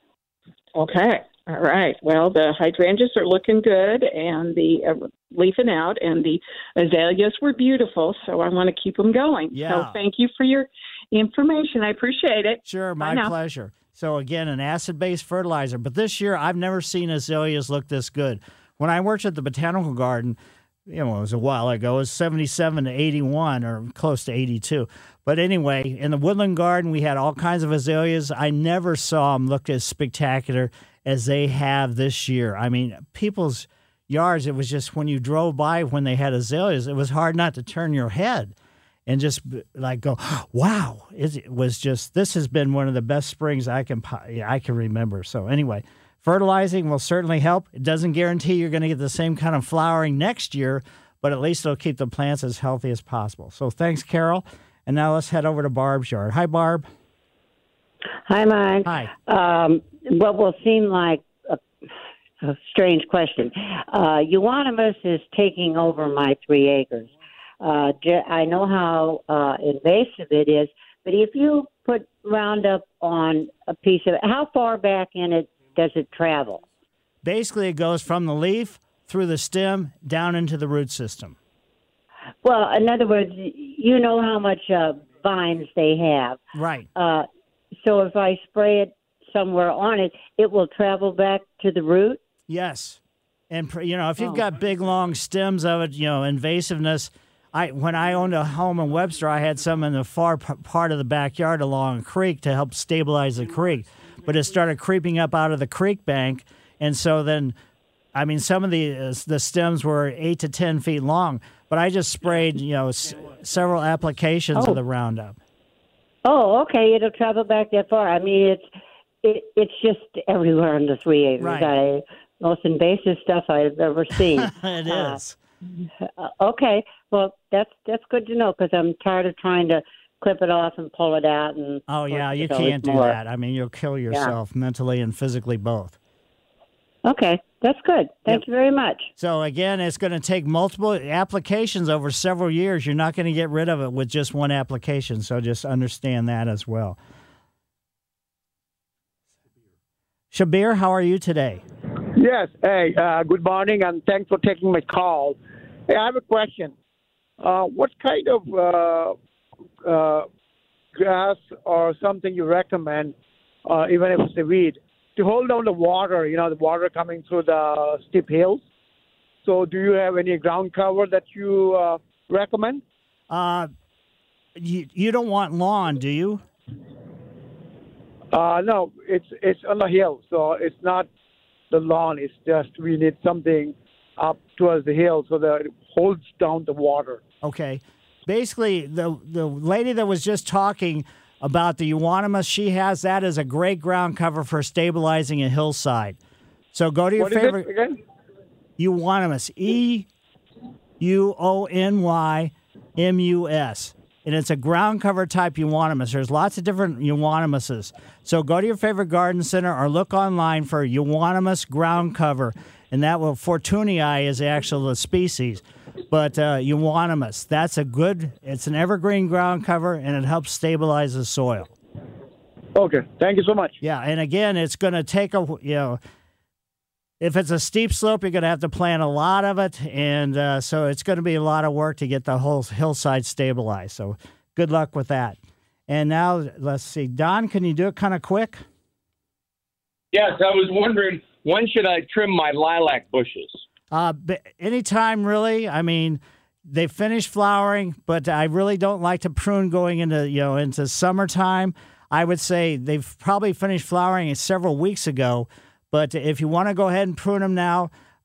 Okay, all right. Well, the hydrangeas are looking good, and the uh, leafing out, and the azaleas were beautiful. So I want to keep them going. Yeah. So thank you for your information. I appreciate it. Sure, my pleasure. So, again, an acid-based fertilizer. But this year, I've never seen azaleas look this good. When I worked at the Botanical Garden, you know, it was a while ago, it was seventy-seven to eighty-one or close to eighty-two. But anyway, in the Woodland Garden, we had all kinds of azaleas. I never saw them look as spectacular as they have this year. I mean, people's yards, it was just when you drove by when they had azaleas, it was hard not to turn your head. And just like go, wow! It was just. This has been one of the best springs I can I can remember. So anyway, fertilizing will certainly help. It doesn't guarantee you're going to get the same kind of flowering next year, but at least it'll keep the plants as healthy as possible. So thanks, Carol. And now let's head over to Barb's yard. Hi, Barb. Hi, Mike. Hi. Um, what will seem like a, a strange question. Uh, Euonymus is taking over my three acres. Uh, I know how uh, invasive it is, but if you put Roundup on a piece of it, how far back in it does it travel? Basically, it goes from the leaf through the stem down into the root system. Well, in other words, you know how much uh, vines they have. Right. Uh, so if I spray it somewhere on it, it will travel back to the root? Yes. And, you know, if you've oh. got big, long stems of it, you know, invasiveness... I, when I owned a home in Webster, I had some in the far p- part of the backyard along a creek to help stabilize the creek. But it started creeping up out of the creek bank, and so then, I mean, some of the uh, the stems were eight to ten feet long. But I just sprayed, you know, s- several applications oh. of the Roundup. Oh, okay, it'll travel back that far. I mean, it's it, it's just everywhere in the three acres. Right. I, most invasive stuff I've ever seen. It uh, is. Uh, okay, well that's that's good to know because I'm tired of trying to clip it off and pull it out. And oh yeah, you can't do more. that. I mean, you'll kill yourself yeah. mentally and physically both. Okay, that's good. Thank yep. you very much. So again, it's going to take multiple applications over several years. You're not going to get rid of it with just one application. So just understand that as well. Shabir, how are you today? Yes. Hey, uh, good morning, and thanks for taking my call. Hey, I have a question. Uh, what kind of uh, uh, grass or something you recommend, uh, even if it's a weed, to hold down the water, you know, the water coming through the steep hills? So do you have any ground cover that you uh, recommend? Uh, you, you don't want lawn, do you? Uh, no, it's it's on the hill, so it's not the lawn. It's just we need something up towards the hill so that it holds down the water. Okay. Basically, the the lady that was just talking about the euonymus, she has that as a great ground cover for stabilizing a hillside. So go to your what favorite. Is it again? Euonymus. E U O N Y M U S. And it's a ground cover type euonymus. There's lots of different euonymuses. So go to your favorite garden center or look online for euonymus ground cover. And that will, Fortunii is the actual species. But uh, euonymus, that's a good, it's an evergreen ground cover, and it helps stabilize the soil. Okay. Thank you so much. Yeah, and again, it's going to take a, you know, if it's a steep slope, you're going to have to plant a lot of it, and uh, so it's going to be a lot of work to get the whole hillside stabilized. So good luck with that. And now, let's see. Don, can you do it kind of quick? Yes, I was wondering, when should I trim my lilac bushes? Uh, anytime, really. I mean, they finish flowering, but I really don't like to prune going into, you know, into summertime. I would say they've probably finished flowering several weeks ago. But if you want to go ahead and prune them now,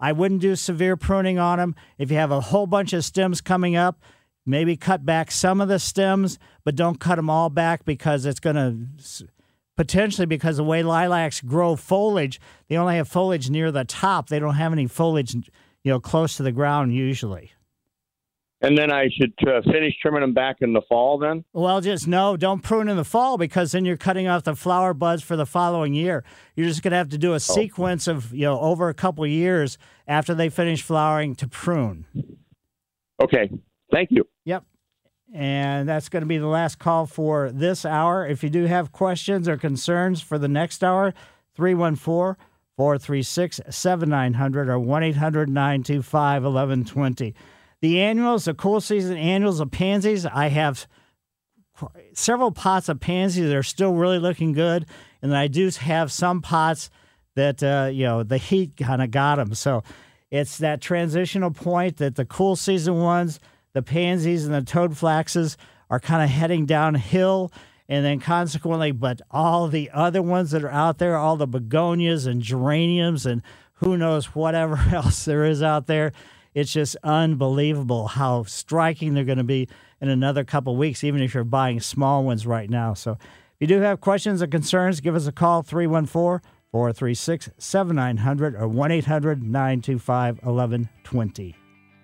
I wouldn't do severe pruning on them. If you have a whole bunch of stems coming up, maybe cut back some of the stems, but don't cut them all back because it's going to potentially, because the way lilacs grow foliage, they only have foliage near the top. They don't have any foliage, you know, close to the ground usually. And then I should uh, finish trimming them back in the fall then? Well, just no, don't prune in the fall because then you're cutting off the flower buds for the following year. You're just going to have to do a oh. sequence of, you know, over a couple of years after they finish flowering to prune. Okay. Thank you. Yep. And that's going to be the last call for this hour. If you do have questions or concerns for the next hour, three one four, four three six, seven nine zero zero or one eight hundred, nine two five, one one two zero. The annuals, the cool season annuals of pansies, I have several pots of pansies that are still really looking good, and I do have some pots that, uh, you know, the heat kind of got them. So it's that transitional point that the cool season ones, the pansies and the toadflaxes are kind of heading downhill, and then consequently, but all the other ones that are out there, all the begonias and geraniums and who knows whatever else there is out there, it's just unbelievable how striking they're going to be in another couple of weeks, even if you're buying small ones right now. So if you do have questions or concerns, give us a call, three one four, four three six, seven nine zero zero or one eight hundred, nine two five, one one two zero.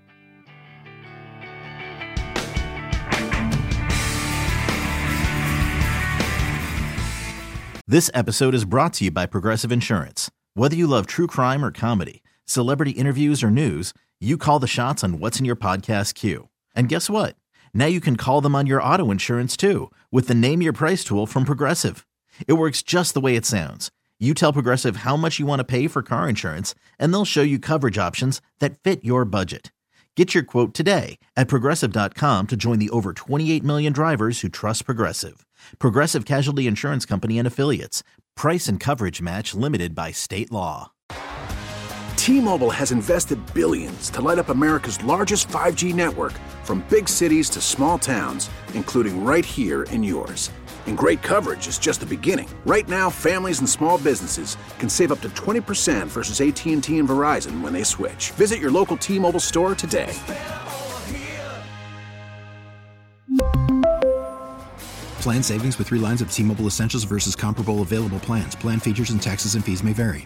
This episode is brought to you by Progressive Insurance. Whether you love true crime or comedy, celebrity interviews or news, you call the shots on what's in your podcast queue. And guess what? Now you can call them on your auto insurance too with the Name Your Price tool from Progressive. It works just the way it sounds. You tell Progressive how much you want to pay for car insurance, and they'll show you coverage options that fit your budget. Get your quote today at Progressive dot com to join the over twenty-eight million drivers who trust Progressive. Progressive Casualty Insurance Company and Affiliates. Price and coverage match limited by state law. T-Mobile has invested billions to light up America's largest five G network, from big cities to small towns, including right here in yours. And great coverage is just the beginning. Right now, families and small businesses can save up to twenty percent versus A T and T and Verizon when they switch. Visit your local T-Mobile store today. Plan savings with three lines of T-Mobile Essentials versus comparable available plans. Plan features and taxes and fees may vary.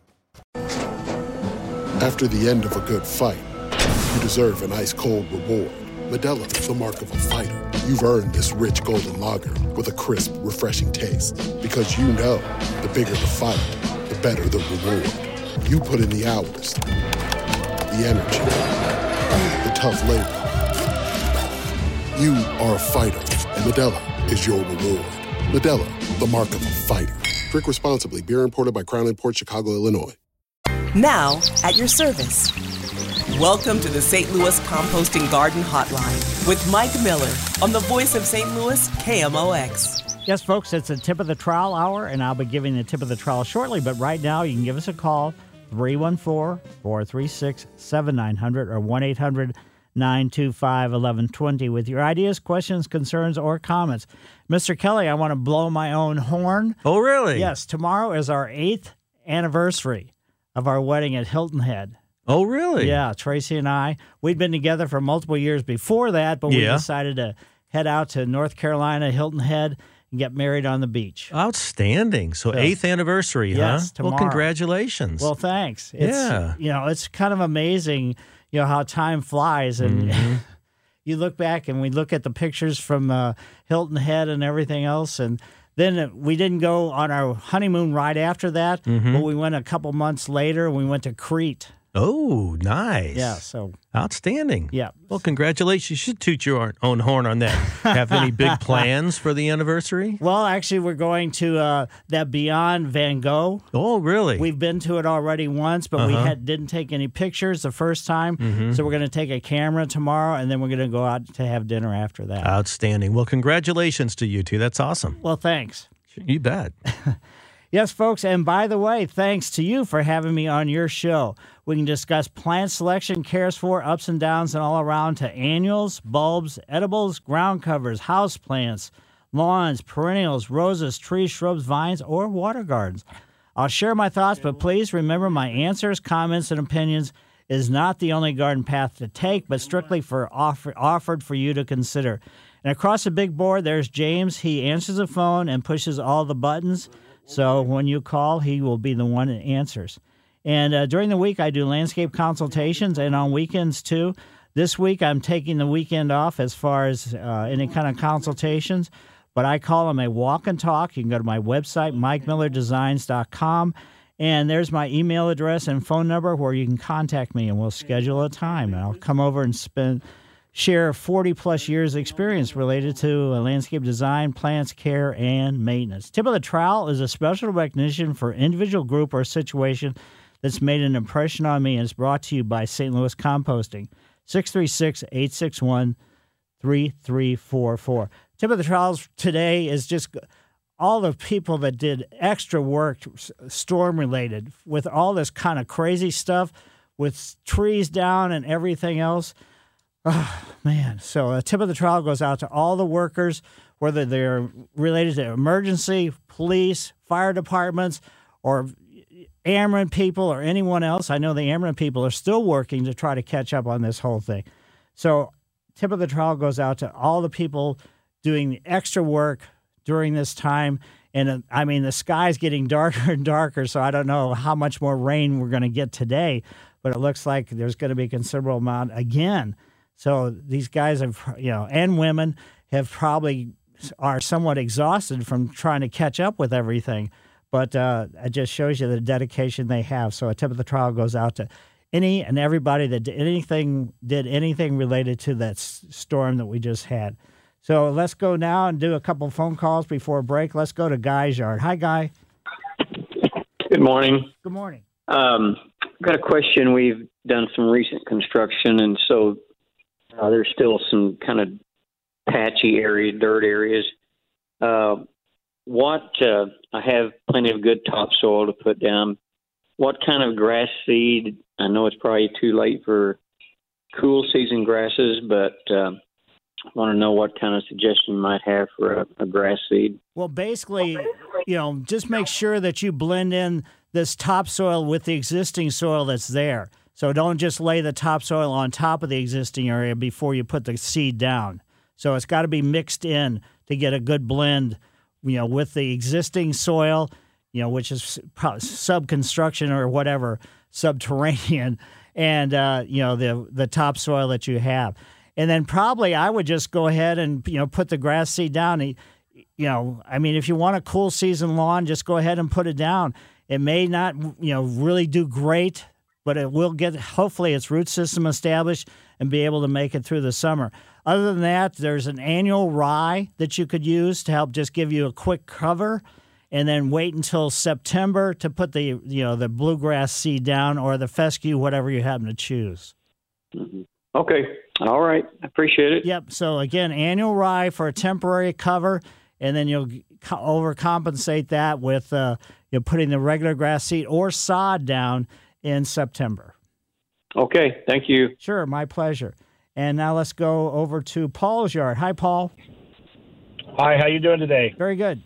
After the end of a good fight, you deserve an ice-cold reward. Modelo is the mark of a fighter. You've earned this rich golden lager with a crisp, refreshing taste. Because you know, the bigger the fight, the better the reward. You put in the hours, the energy, the tough labor. You are a fighter, and Modelo is your reward. Modelo, the mark of a fighter. Drink responsibly. Beer imported by Crown Imports, Chicago, Illinois. Now, at your service. Welcome to the Saint Louis Composting Garden Hotline with Mike Miller on the voice of Saint Louis, K M O X. Yes, folks, it's a tip of the trowel hour, and I'll be giving the tip of the trowel shortly. But right now, you can give us a call, three one four, four three six, seven nine zero zero or one eight hundred, nine two five, one one two zero with your ideas, questions, concerns, or comments. Mister Kelly, I want to blow my own horn. Oh, really? Yes, tomorrow is our eighth anniversary of our wedding at Hilton Head. Oh, really? Yeah, Tracy and I. We'd been together for multiple years before that, but we Yeah. decided to head out to North Carolina, Hilton Head, and get married on the beach. Outstanding. So Yeah. eighth anniversary, Yes, huh? tomorrow. Well, congratulations. Well, thanks. It's, Yeah. You know, it's kind of amazing, you know, how time flies. And Mm-hmm. you look back and we look at the pictures from uh, Hilton Head and everything else, and then we didn't go on our honeymoon right after that, Mhm. but we went a couple months later and we went to Crete. Oh, nice. Yeah, so. Outstanding. Yeah. Well, congratulations. You should toot your own horn on that. Have any big plans for the anniversary? Well, actually, we're going to uh, that Beyond Van Gogh. Oh, really? We've been to it already once, but we Uh-huh. had, didn't take any pictures the first time. Mhm. So we're going to take a camera tomorrow, and then we're going to go out to have dinner after that. Outstanding. Well, congratulations to you two. That's awesome. Well, thanks. You bet. Yes, folks, and by the way, thanks to you for having me on your show. We can discuss plant selection, cares for, ups and downs, and all around to annuals, bulbs, edibles, ground covers, house plants, lawns, perennials, roses, trees, shrubs, vines, or water gardens. I'll share my thoughts, but please remember my answers, comments, and opinions is not the only garden path to take, but strictly for offer, offered for you to consider. And across the big board, there's James. He answers the phone and pushes all the buttons. So when you call, he will be the one that answers. And uh, during the week, I do landscape consultations, and on weekends, too. This week, I'm taking the weekend off as far as uh, any kind of consultations, but I call them a walk and talk. You can go to my website, mike miller designs dot com, and there's my email address and phone number where you can contact me, and we'll schedule a time. And I'll come over and spend share forty-plus years experience related to uh, landscape design, plants, care, and maintenance. Tip of the Trowel is a special recognition for individual, group, or situation that's made an impression on me, and it's brought to you by Saint Louis Composting. six three six, eight six one, three three four four. Tip of the Trowel today is just all the people that did extra work, storm-related, with all this kind of crazy stuff, with trees down and everything else. Oh, man. So a tip of the trowel goes out to all the workers, whether they're related to emergency, police, fire departments, or Ameren people or anyone else. I know the Ameren people are still working to try to catch up on this whole thing. So tip of the trowel goes out to all the people doing the extra work during this time. And, uh, I mean, the sky's getting darker and darker, so I don't know how much more rain we're going to get today, but it looks like there's going to be a considerable amount again. So these guys have, you know, and women have probably are somewhat exhausted from trying to catch up with everything. But uh, it just shows you the dedication they have. So a tip of the trowel goes out to any and everybody that did anything, did anything related to that s- storm that we just had. So let's go now and do a couple phone calls before break. Let's go to Guy's yard. Hi, Guy. Good morning. Good morning. Um, I've got a question. We've done some recent construction, and so Uh, there's still some kind of patchy area, dirt areas. Uh, what uh, I have plenty of good topsoil to put down. What kind of grass seed? I know it's probably too late for cool season grasses, but uh, I want to know what kind of suggestion you might have for a, a grass seed. Well, basically, you know, just make sure that you blend in this topsoil with the existing soil that's there. So don't just lay the topsoil on top of the existing area before you put the seed down. So it's got to be mixed in to get a good blend, you know, with the existing soil, you know, which is sub-construction or whatever, subterranean, and, uh, you know, the the topsoil that you have. And then probably I would just go ahead and, you know, put the grass seed down. You know, I mean, if you want a cool season lawn, just go ahead and put it down. It may not, you know, really do great, but it will get, hopefully, its root system established and be able to make it through the summer. Other than that, there's an annual rye that you could use to help just give you a quick cover, and then wait until September to put the, you know, the bluegrass seed down, or the fescue, whatever you happen to choose. Mm-hmm. Okay. All right. I appreciate it. Yep. So, again, annual rye for a temporary cover, and then you'll overcompensate that with uh, you know, putting the regular grass seed or sod down in September. Okay, thank you. Sure, my pleasure. And now let's go over to Paul's yard. Hi, Paul. Hi, how you doing today? Very good.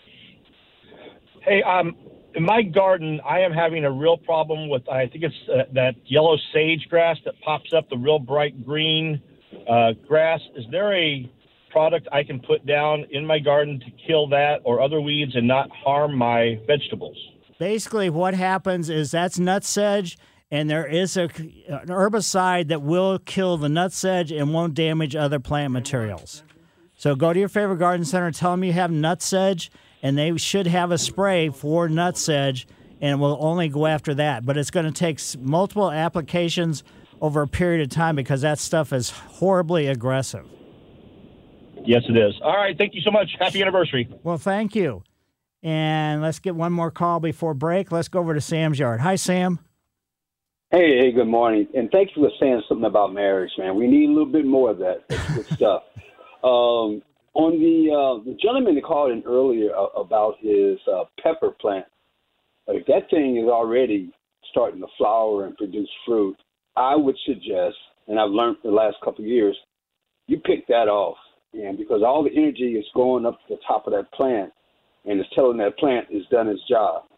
Hey, um, in my garden, I am having a real problem with, I think it's uh, that yellow sage grass that pops up, the real bright green uh, grass. Is there a product I can put down in my garden to kill that or other weeds and not harm my vegetables? Basically, what happens is that's nutsedge, and there is a, an herbicide that will kill the nutsedge and won't damage other plant materials. So go to your favorite garden center, tell them you have nutsedge, and they should have a spray for nutsedge, and it will only go after that. But it's going to take multiple applications over a period of time because that stuff is horribly aggressive. Yes, it is. All right, thank you so much. Happy anniversary. Well, thank you. And let's get one more call before break. Let's go over to Sam's yard. Hi, Sam. Hey, hey, good morning. And thanks for saying something about marriage, man. We need a little bit more of that. That's good stuff. Um, on the uh, the gentleman that called in earlier uh, about his uh, pepper plant, if that thing is already starting to flower and produce fruit, I would suggest, and I've learned the last couple of years, you pick that off. And because all the energy is going up to the top of that plant, and it's telling that plant it's done its job.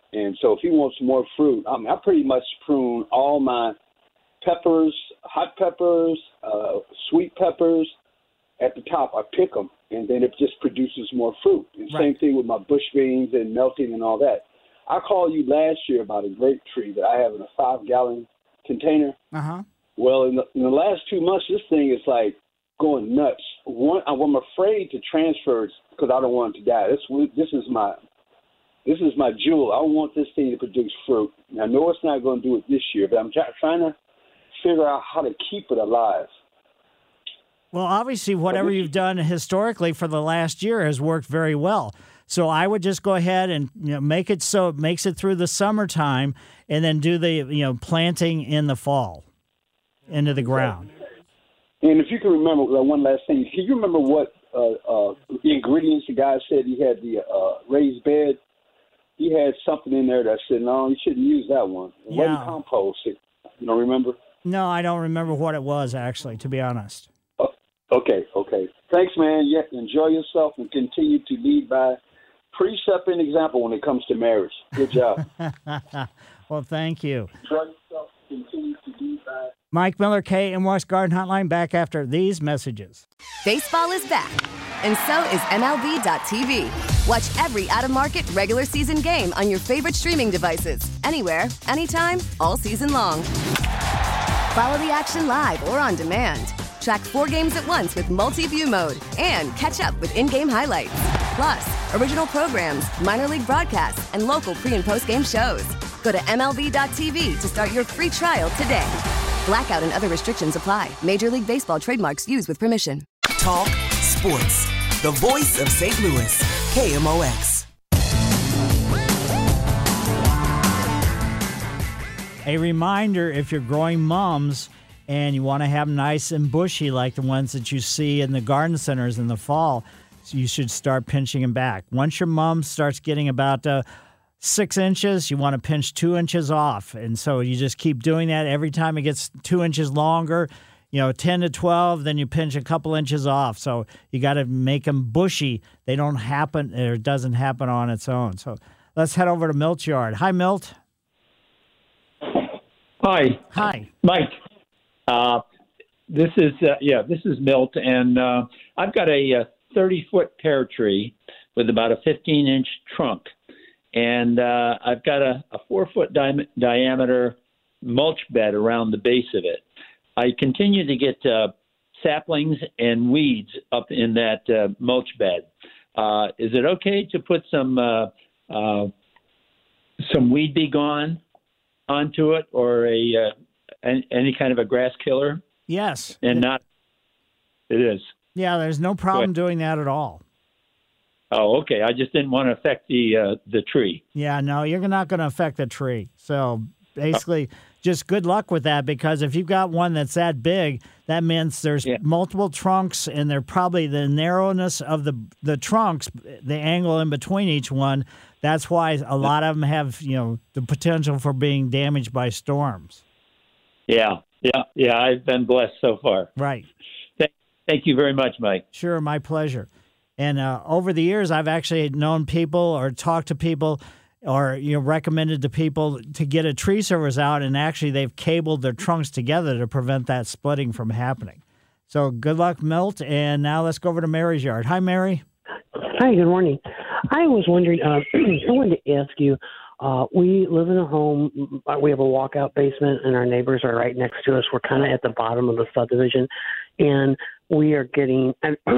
And so if he wants more fruit, I mean, I pretty much prune all my peppers, hot peppers, uh, sweet peppers at the top. I pick them, and then it just produces more fruit. And Right. same thing with my bush beans and melting and all that. I called you last year about a grape tree that I have in a five-gallon container. Uh-huh. Well, in the, in the last two months, this thing is like going nuts. One, I'm afraid to transfer it because I don't want it to die. This, this is my, this is my jewel. I want this thing to produce fruit. And I know it's not going to do it this year, but I'm try, trying to figure out how to keep it alive. Well, obviously, whatever you've done historically for the last year has worked very well. So I would just go ahead and you know make it so it makes it through the summertime, and then do the you know planting in the fall into the ground. And if you can remember, uh, one last thing, can you remember what uh, uh, the ingredients the guy said he had the uh, raised bed? He had something in there that said, no, you shouldn't use that one. It Yeah. wasn't compost. It, you don't remember? No, I don't remember what it was, actually, to be honest. Okay, okay. Thanks, man. Yeah, enjoy yourself and continue to lead by precept and example when it comes to marriage. Good job. Well, thank you. Enjoy yourself. Continue to lead by. Mike Miller, K M West Garden Hotline, back after these messages. Baseball is back, and so is M L B dot T V. Watch every out-of-market regular season game on your favorite streaming devices, anywhere, anytime, all season long. Follow the action live or on demand. Track four games at once with multi-view mode and catch up with in-game highlights. Plus, original programs, minor league broadcasts, and local pre- and post-game shows. Go to M L B dot T V to start your free trial today. Blackout and other restrictions apply. Major League Baseball trademarks used with permission. Talk sports. The voice of Saint Louis. K M O X. A reminder, if you're growing mums and you want to have them nice and bushy like the ones that you see in the garden centers in the fall, you should start pinching them back. Once your mum starts getting about uh, six inches, you want to pinch two inches off. And so you just keep doing that every time it gets two inches longer. You know, ten to twelve, then you pinch a couple inches off. So you got to make them bushy. They don't happen, or it doesn't happen on its own. So let's head over to Milt's yard. Hi, Milt. Hi. Hi. Mike. Uh, this is, uh, yeah, this is Milt, and uh, I've got a thirty-foot pear tree with about a fifteen-inch trunk, and uh, I've got a, a four-foot di- diameter mulch bed around the base of it. I continue to get uh, saplings and weeds up in that uh, mulch bed. Uh, is it okay to put some uh, uh, some Weed Be Gone onto it, or a uh, any, any kind of a grass killer? Yes. And not, it is. Yeah, there's no problem doing that at all. Oh, okay. I just didn't want to affect the uh, the tree. Yeah, no, you're not going to affect the tree. So basically, just good luck with that, because if you've got one that's that big, that means there's yeah. multiple trunks, and they're probably the narrowness of the the trunks, the angle in between each one. That's why a lot of them have, you know, the potential for being damaged by storms. Yeah, yeah, yeah. I've been blessed so far. Right. Thank, thank you very much, Mike. Sure, my pleasure. And uh, over the years, I've actually known people or talked to people or you know recommended to people to get a tree service out, and actually they've cabled their trunks together to prevent that splitting from happening. So good luck, Milt. And now let's go over to Mary's yard. Hi, Mary. Hi, good morning. I was wondering, uh, I wanted to ask you, uh, we live in a home, we have a walkout basement, and our neighbors are right next to us. We're kind of at the bottom of the subdivision, and we are getting,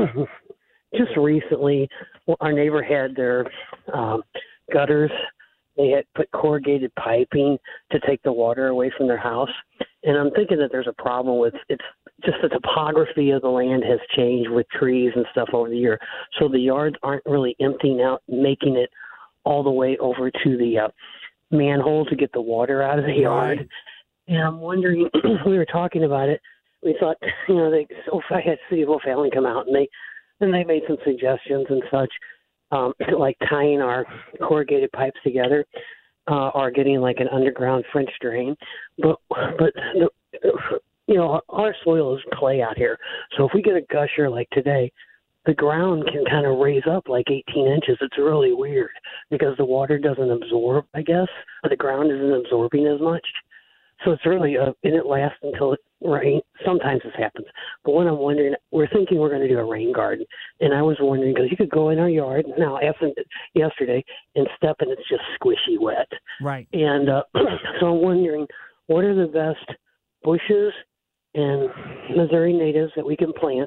just recently, our neighbor had their um, gutters, they had put corrugated piping to take the water away from their house, and I'm thinking that there's a problem with, it's just the topography of the land has changed with trees and stuff over the year. So the yards aren't really emptying out, making it all the way over to the uh, manhole to get the water out of the yard. Right. And I'm wondering, we were talking about it. We thought, you know, they, so I had City of O'Fallon come out, and they, and they made some suggestions and such, um, like tying our corrugated pipes together, uh, or getting like an underground French drain. But, but the, you know, our soil is clay out here. So if we get a gusher like today, the ground can kind of raise up like eighteen inches. It's really weird because the water doesn't absorb, I guess, or the ground isn't absorbing as much. So it's really, uh, and it lasts until it rains. Sometimes this happens. But what I'm wondering, we're thinking we're going to do a rain garden. And I was wondering, because you could go in our yard now after yesterday and step and it's just squishy wet. Right. And uh, so I'm wondering, what are the best bushes and Missouri natives that we can plant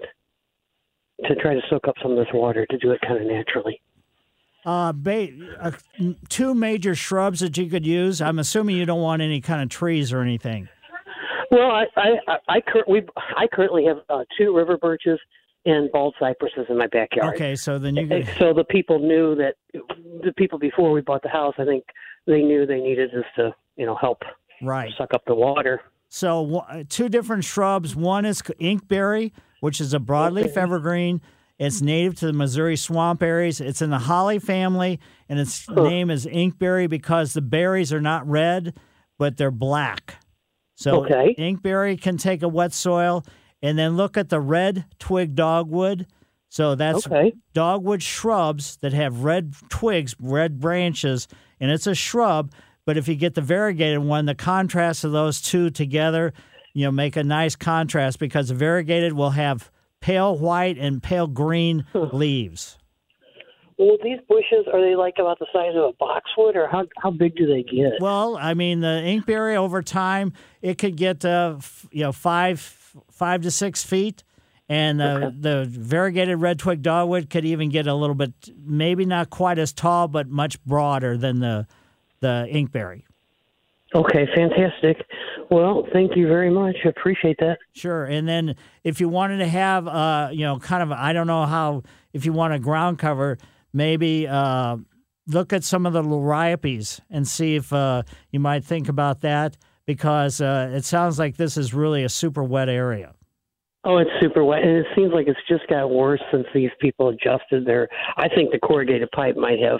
to try to soak up some of this water to do it kind of naturally? Uh, ba- uh, two major shrubs that you could use. I'm assuming you don't want any kind of trees or anything. Well, I I I, I, cur- we, I currently have uh, two river birches and bald cypresses in my backyard. Okay, so then you could... So the people knew that, the people before we bought the house, I think they knew they needed this to, you know, help right. suck up the water. So uh, two different shrubs. One is inkberry, which is a broadleaf okay. evergreen. It's native to the Missouri swamp areas. It's in the holly family, and its huh. name is inkberry because the berries are not red, but they're black. So okay. inkberry can take a wet soil, and then look at the red twig dogwood. So that's okay. dogwood shrubs that have red twigs, red branches, and it's a shrub. But if you get the variegated one, the contrast of those two together, you know, make a nice contrast because the variegated will have pale white and pale green leaves. Well, these bushes, are they like about the size of a boxwood, or how how big do they get? Well, I mean, the inkberry over time, it could get uh, f- you know five five to six feet, and uh, okay. the variegated red twig dogwood could even get a little bit, maybe not quite as tall, but much broader than the the inkberry. Okay, fantastic. Well, thank you very much. I appreciate that. Sure. And then if you wanted to have, uh, you know, kind of, I don't know how, if you want a ground cover, maybe uh, look at some of the liriopes and see if uh, you might think about that because uh, it sounds like this is really a super wet area. Oh, it's super wet. And it seems like it's just got worse since these people adjusted their, I think the corrugated pipe might have,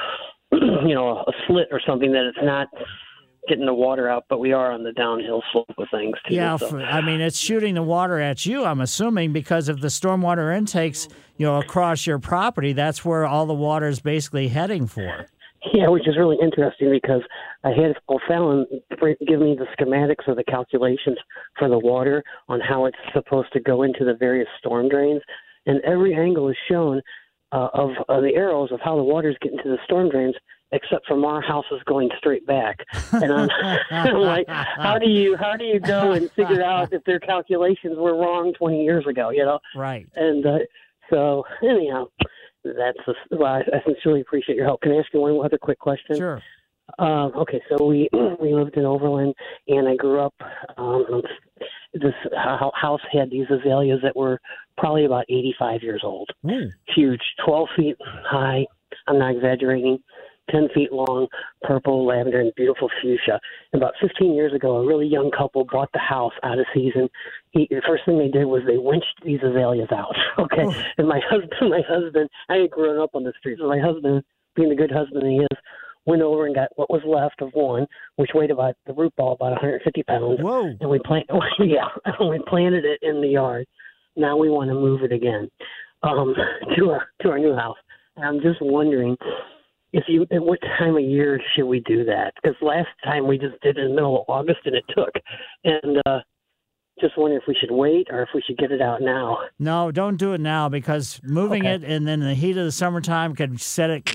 you know, a slit or something that it's not getting the water out, but we are on the downhill slope of things too. Yeah, so. for, I mean, it's shooting the water at you, I'm assuming, because of the stormwater intakes, you know, across your property, that's where all the water is basically heading for. Yeah, which is really interesting because I had O'Fallon give me the schematics of the calculations for the water on how it's supposed to go into the various storm drains, and every angle is shown uh, of uh, the arrows of how the water is getting to the storm drains, except from our house is going straight back. And I'm, I'm like, how do you how do you go and figure out if their calculations were wrong twenty years ago, you know? Right. And uh, so, anyhow, that's a, well, I, I sincerely appreciate your help. Can I ask you one other quick question? Sure. Um, okay, so we we lived in Overland, and I grew up. Um, this house had these azaleas that were probably about eighty-five years old. Mm. Huge, twelve feet high. I'm not exaggerating. ten feet long, purple, lavender, and beautiful fuchsia. And about fifteen years ago, a really young couple bought the house out of season. He, the first thing they did was they winched these azaleas out. Okay, oh. And my husband, my husband, I had grown up on the street, so my husband, being the good husband he is, went over and got what was left of one, which weighed about the root ball about one hundred fifty pounds. Whoa! And we plant, yeah, we planted it in the yard. Now we want to move it again um, to our to our new house. And I'm just wondering, if you, at what time of year should we do that? Because last time we just did it in the middle of August and it took. And uh, just wondering if we should wait or if we should get it out now. No, don't do it now because moving okay. it and then the heat of the summertime could set it.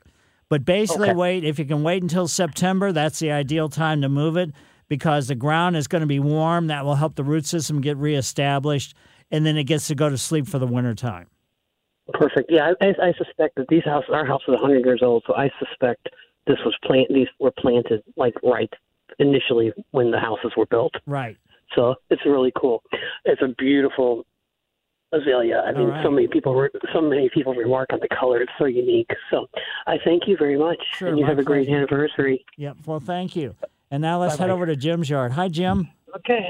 But basically okay. wait. If you can wait until September, that's the ideal time to move it because the ground is going to be warm. That will help the root system get reestablished. And then it gets to go to sleep for the wintertime. Perfect. Yeah, I, I suspect that these houses, our house is one hundred years old, so I suspect this was plant. These were planted like right initially when the houses were built. Right. So it's really cool. It's a beautiful azalea. I mean, right. so many people, re- so many people remark on the color. It's so unique. So I thank you very much, sure, and you have a great pleasure. anniversary. Yep. Well, thank you. And now let's Bye-bye. head over to Jim's yard. Hi, Jim. Okay.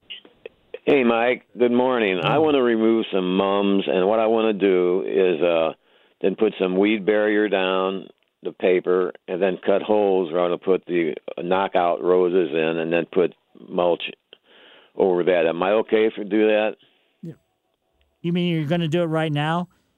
Hey, Mike. Good morning. I want to remove some mums, and what I want to do is uh, then put some weed barrier down the paper, and then cut holes where I'm going to put the knockout roses in, and then put mulch over that. Am I okay if we do that? Yeah. You mean you're going to do it right now?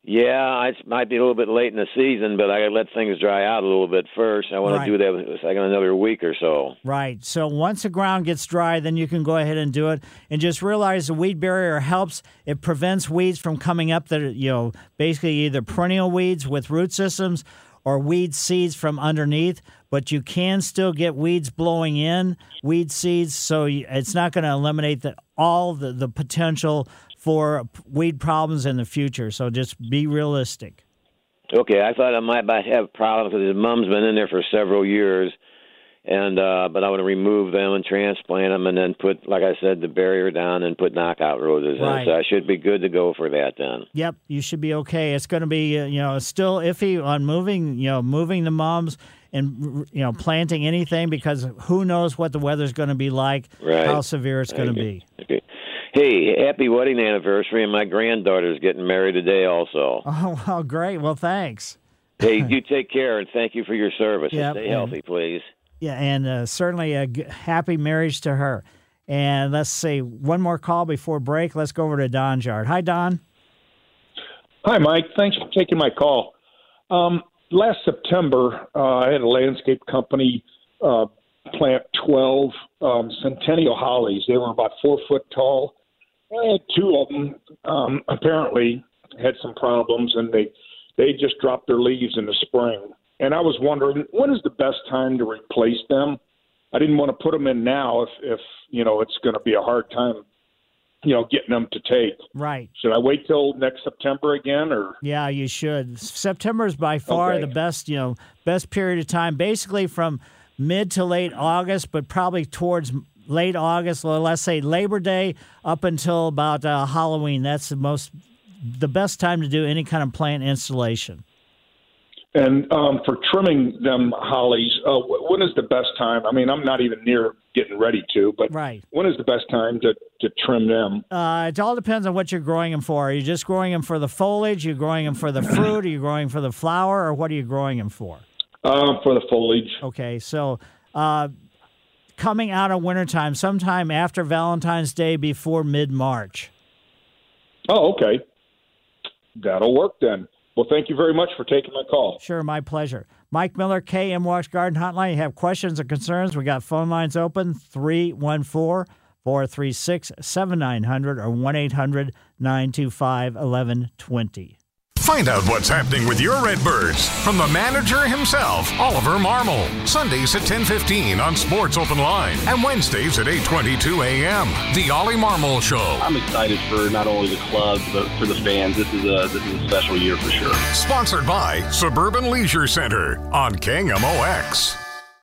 Yeah, it might be a little bit late in the season, but I got to let things dry out a little bit first. I want Right. to do that with like another week or so. Right. So once the ground gets dry, then you can go ahead and do it. And just realize the weed barrier helps. It prevents weeds from coming up that are, you know, basically either perennial weeds with root systems or weed seeds from underneath. But you can still get weeds blowing in, weed seeds. So you, it's not going to eliminate the, all the, the potential for weed problems in the future. So just be realistic. Okay, I thought I might might have problems because his mom's been in there for several years, and uh, but I want to remove them and transplant them, and then put, like I said, the barrier down and put knockout roses Right. in. So I should be good to go for that then. Yep, you should be okay. It's going to be, uh, you know, still iffy on moving, you know, moving the mums and, you know, planting anything because who knows what the weather's going to be like, Right. how severe it's going to Okay. be. Okay. Hey, happy wedding anniversary, and my granddaughter's getting married today also. Oh, well, great. Well, thanks. Hey, you take care, and thank you for your service. And Yep, stay and- healthy, please. Yeah, and uh, certainly a g- happy marriage to her. And let's see, one more call before break. Let's go over to Don's yard. Hi, Don. Hi, Mike. Thanks for taking my call. Um, last September, uh, I had a landscape company uh, plant twelve um, centennial hollies. They were about four foot tall. I had two of them um, apparently had some problems, and they they just dropped their leaves in the spring. And I was wondering, when is the best time to replace them? I didn't want to put them in now if, if you know, it's going to be a hard time, you know, getting them to take. Right. Should I wait till next September again, or? Yeah, you should. September is by far Okay. the best, you know, best period of time, basically from mid to late August, but probably towards late August, or let's say Labor Day up until about uh, Halloween. That's the most, the best time to do any kind of plant installation. And um, for trimming them hollies, uh, wh- when is the best time? I mean, I'm not even near getting ready to, but Right. when is the best time to, to trim them? Uh, it all depends on what you're growing them for. Are you just growing them for the foliage? Are you growing them for the fruit? Are you growing for the flower? Or what are you growing them for? Uh, for the foliage. Okay, so uh, coming out of wintertime, sometime after Valentine's Day, before mid-March. Oh, okay. That'll work then. Well, thank you very much for taking my call. Sure, my pleasure. Mike Miller, K M Walsh Garden Hotline. You have questions or concerns? We got phone lines open, three one four, four three six, seven nine zero zero or one eight hundred, nine two five, one one two zero. Find out what's happening with your Redbirds from the manager himself, Oliver Marmol. Sundays at ten fifteen on Sports Open Line and Wednesdays at eight twenty-two a.m. The Ollie Marmol Show. I'm excited for not only the club, but for the fans. This is a this is a special year for sure. Sponsored by Suburban Leisure Center on K M O X.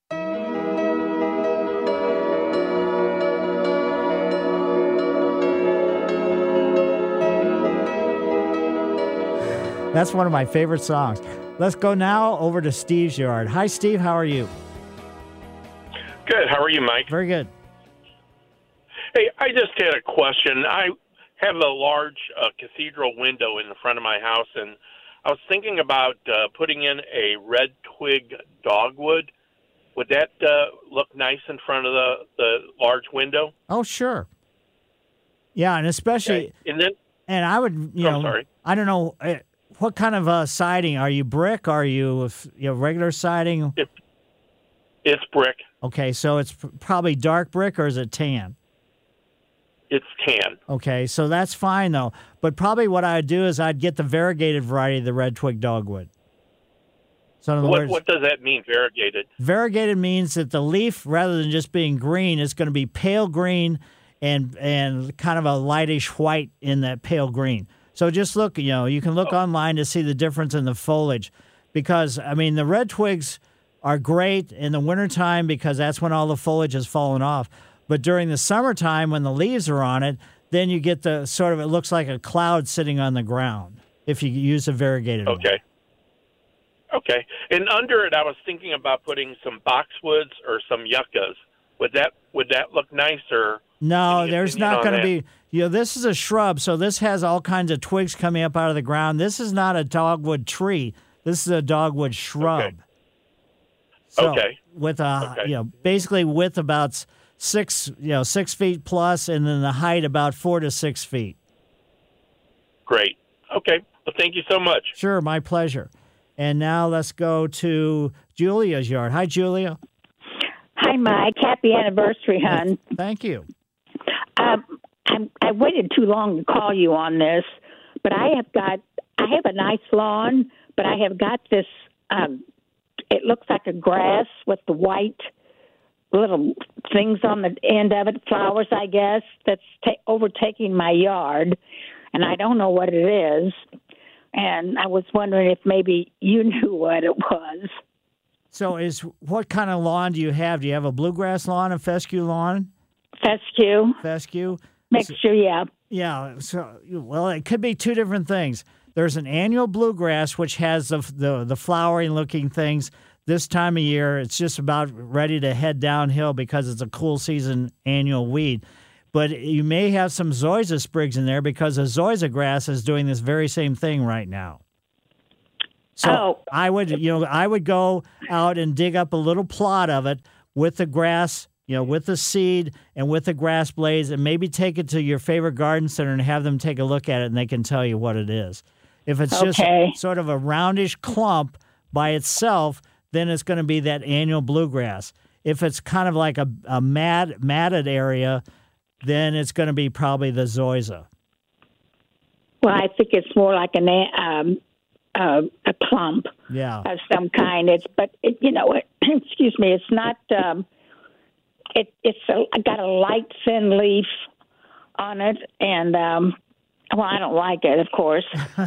That's one of my favorite songs. Let's go now over to Steve's yard. Hi, Steve. How are you? Good. How are you, Mike? Very good. Hey, I just had a question. I have a large uh, cathedral window in the front of my house, and I was thinking about uh, putting in a red twig dogwood. Would that uh, look nice in front of the, the large window? Oh, sure. Yeah, and especially, Okay. And then, and I would, you Oh, know, sorry. I don't know, uh, what kind of uh, siding? Are you brick? Are you, if- you know, regular siding? It, it's brick. Okay, so it's p- probably dark brick, or is it tan? It's tan. Okay, so that's fine, though. But probably what I'd do is I'd get the variegated variety of the red twig dogwood. So in other What, words, what does that mean, variegated? variegated means that the leaf, rather than just being green, is going to be pale green and and kind of a lightish white in that pale green. So just look, you know, you can look online to see the difference in the foliage. Because, I mean, the red twigs are great in the wintertime because that's when all the foliage has fallen off. But during the summertime, when the leaves are on it, then you get the sort of, it looks like a cloud sitting on the ground if you use a variegated one. Okay. Okay. And under it, I was thinking about putting some boxwoods or some yuccas. Would that would that look nice, or No, any there's opinion not on going to that? be. You know, this is a shrub, so this has all kinds of twigs coming up out of the ground. This is not a dogwood tree. This is a dogwood shrub. So Okay. With a, Okay. you know, basically width about s- six, you know, six feet plus, and then the height about four to six feet. Great. Okay. Well, thank you so much. Sure, my pleasure. And now let's go to Julia's yard. Hi, Julia. Hi, Mike. Happy anniversary, hon. Thank you. Um, I'm, I waited too long to call you on this, but I have got, I have a nice lawn, but I have got this, um, it looks like a grass with the white little things on the end of it, flowers, I guess, that's ta- overtaking my yard, and I don't know what it is. And I was wondering if maybe you knew what it was. So is what kind of lawn do you have? Do you have a bluegrass lawn, a fescue lawn? Fescue. Fescue. Mixture, yeah. Yeah. So, well, it could be two different things. There's an annual bluegrass, which has the the, the flowering-looking things. This time of year, it's just about ready to head downhill because it's a cool season annual weed. But you may have some zoysia sprigs in there because the zoysia grass is doing this very same thing right now. So oh. I would, you know, I would go out and dig up a little plot of it with the grass, you know, with the seed and with the grass blades, and maybe take it to your favorite garden center and have them take a look at it, and they can tell you what it is. If it's just Okay. sort of a roundish clump by itself, then it's going to be that annual bluegrass. If it's kind of like a, a mat, matted area, then it's going to be probably the zoysia. Well, I think it's more like an um, uh, a clump Yeah. of some kind. It's, but it, you know, it, excuse me, it's not. Um, it, it's a, got a light thin leaf on it, and um, well, I don't like it, of course.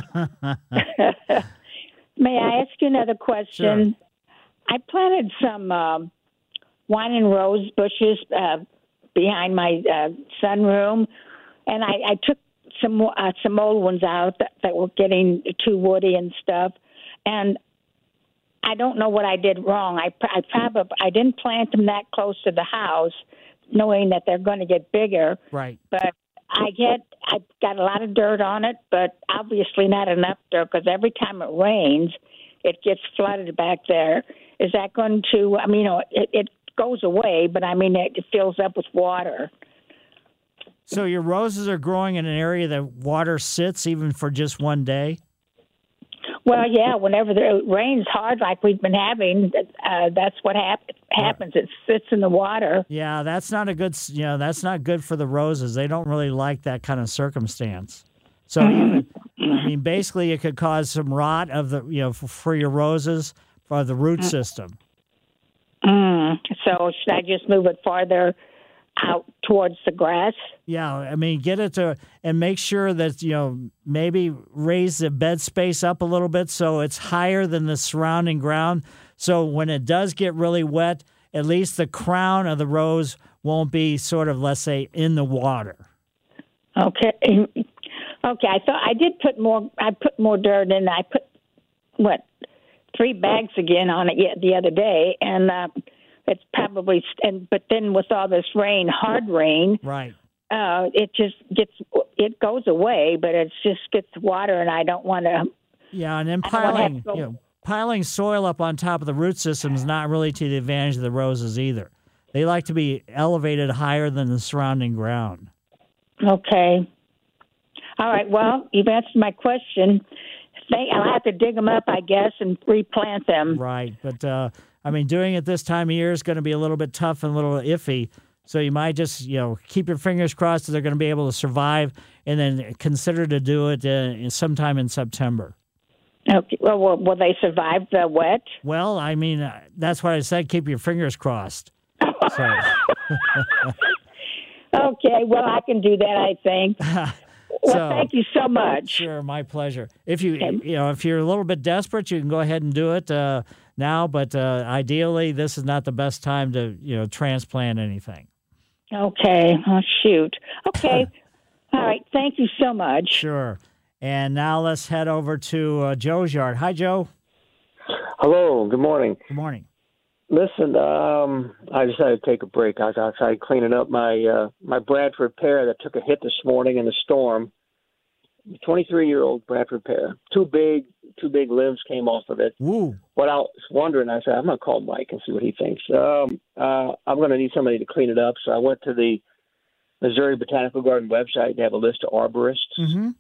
May I ask you another question? Sure. I planted some um, wine and rose bushes uh, behind my uh, sunroom, and I, I took some more, uh, some old ones out that, that were getting too woody and stuff. And I don't know what I did wrong. I I probably I didn't plant them that close to the house, knowing that they're going to get bigger. Right. But I get I got a lot of dirt on it, but obviously not enough dirt because every time it rains, it gets flooded back there. Is that going to? I mean, you know, it, it goes away, but I mean, it, it fills up with water. So your roses are growing in an area that water sits even for just one day? Well, yeah, whenever it rains hard like we've been having, uh, that's what hap- happens. It sits in the water. Yeah, that's not a good, you know, that's not good for the roses. They don't really like that kind of circumstance. So even, I mean, basically it could cause some rot of the, you know, for, for your roses, for the root system. Mm. So should I just move it farther out towards the grass? Yeah, I mean, get it to, and make sure that, you know, maybe raise the bed space up a little bit so it's higher than the surrounding ground. So when it does get really wet, at least the crown of the rose won't be sort of, let's say, in the water. Okay. Okay, I thought I did put more, I put more dirt in. I put, what, three bags again on it yet the other day, and uh, it's probably, and but then with all this rain, hard rain, right? Uh, it just gets, it goes away, but it just gets water, and I don't want to. Yeah, and then I don't wanna piling, have to go- you know, piling soil up on top of the root system is not really to the advantage of the roses either. They like to be elevated higher than the surrounding ground. Okay. All right. Well, you've answered my question. They, I'll have to dig them up, I guess, and replant them. Right, but uh, I mean, doing it this time of year is going to be a little bit tough and a little iffy. So you might just, you know, keep your fingers crossed that they're going to be able to survive, and then consider to do it uh, sometime in September. Okay. Well, will, will they survive the wet? Well, I mean, uh, that's what I said. Keep your fingers crossed. So. Okay. Well, I can do that, I think. Well, So- thank you so much. Sure, my pleasure. If you you know if you're a little bit desperate, you can go ahead and do it uh, now. But uh, ideally, this is not the best time to you know transplant anything. Okay. Oh, shoot. Okay. All right. Thank you so much. Sure. And now let's head over to uh, Joe's yard. Hi, Joe. Hello. Good morning. Good morning. Listen, um, I decided to take a break. I was outside cleaning up my uh, my Bradford pear that took a hit this morning in the storm. twenty-three-year-old Bradford pear. Two big, two big limbs came off of it. Woo. What I was wondering, I said, I'm going to call Mike and see what he thinks. Um, uh, I'm going to need somebody to clean it up, so I went to the Missouri Botanical Garden website. They have a list of arborists. Mm-hmm.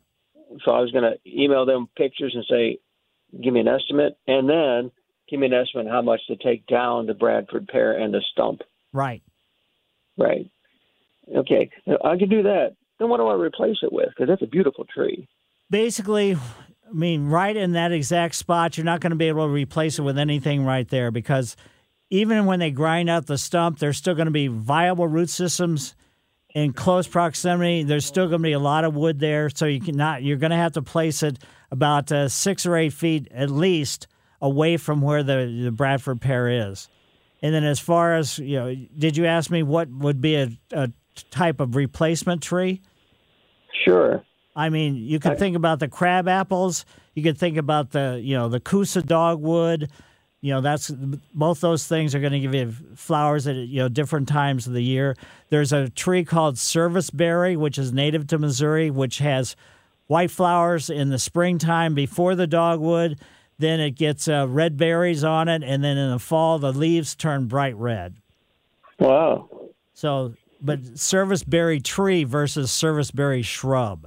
so I was going to email them pictures and say, give me an estimate, and then give me an estimate how much to take down the Bradford pear and the stump. Right. Right. Okay. I can do that. Then what do I replace it with? Because that's a beautiful tree. Basically, I mean, right in that exact spot, you're not going to be able to replace it with anything right there because even when they grind out the stump, there's still going to be viable root systems in close proximity. There's still going to be a lot of wood there, so you cannot. You're going to have to place it about uh, six or eight feet at least away from where the, the Bradford pear is. And then, as far as you know, did you ask me what would be a, a type of replacement tree? Sure. I mean, you could think about the crab apples. You could think about the, you know, the Coosa dogwood. You know, that's both those things are going to give you flowers at, you know, different times of the year. There's a tree called serviceberry, which is native to Missouri, which has white flowers in the springtime before the dogwood. Then it gets uh, red berries on it, and then in the fall the leaves turn bright red. Wow. So, but serviceberry tree versus serviceberry shrub.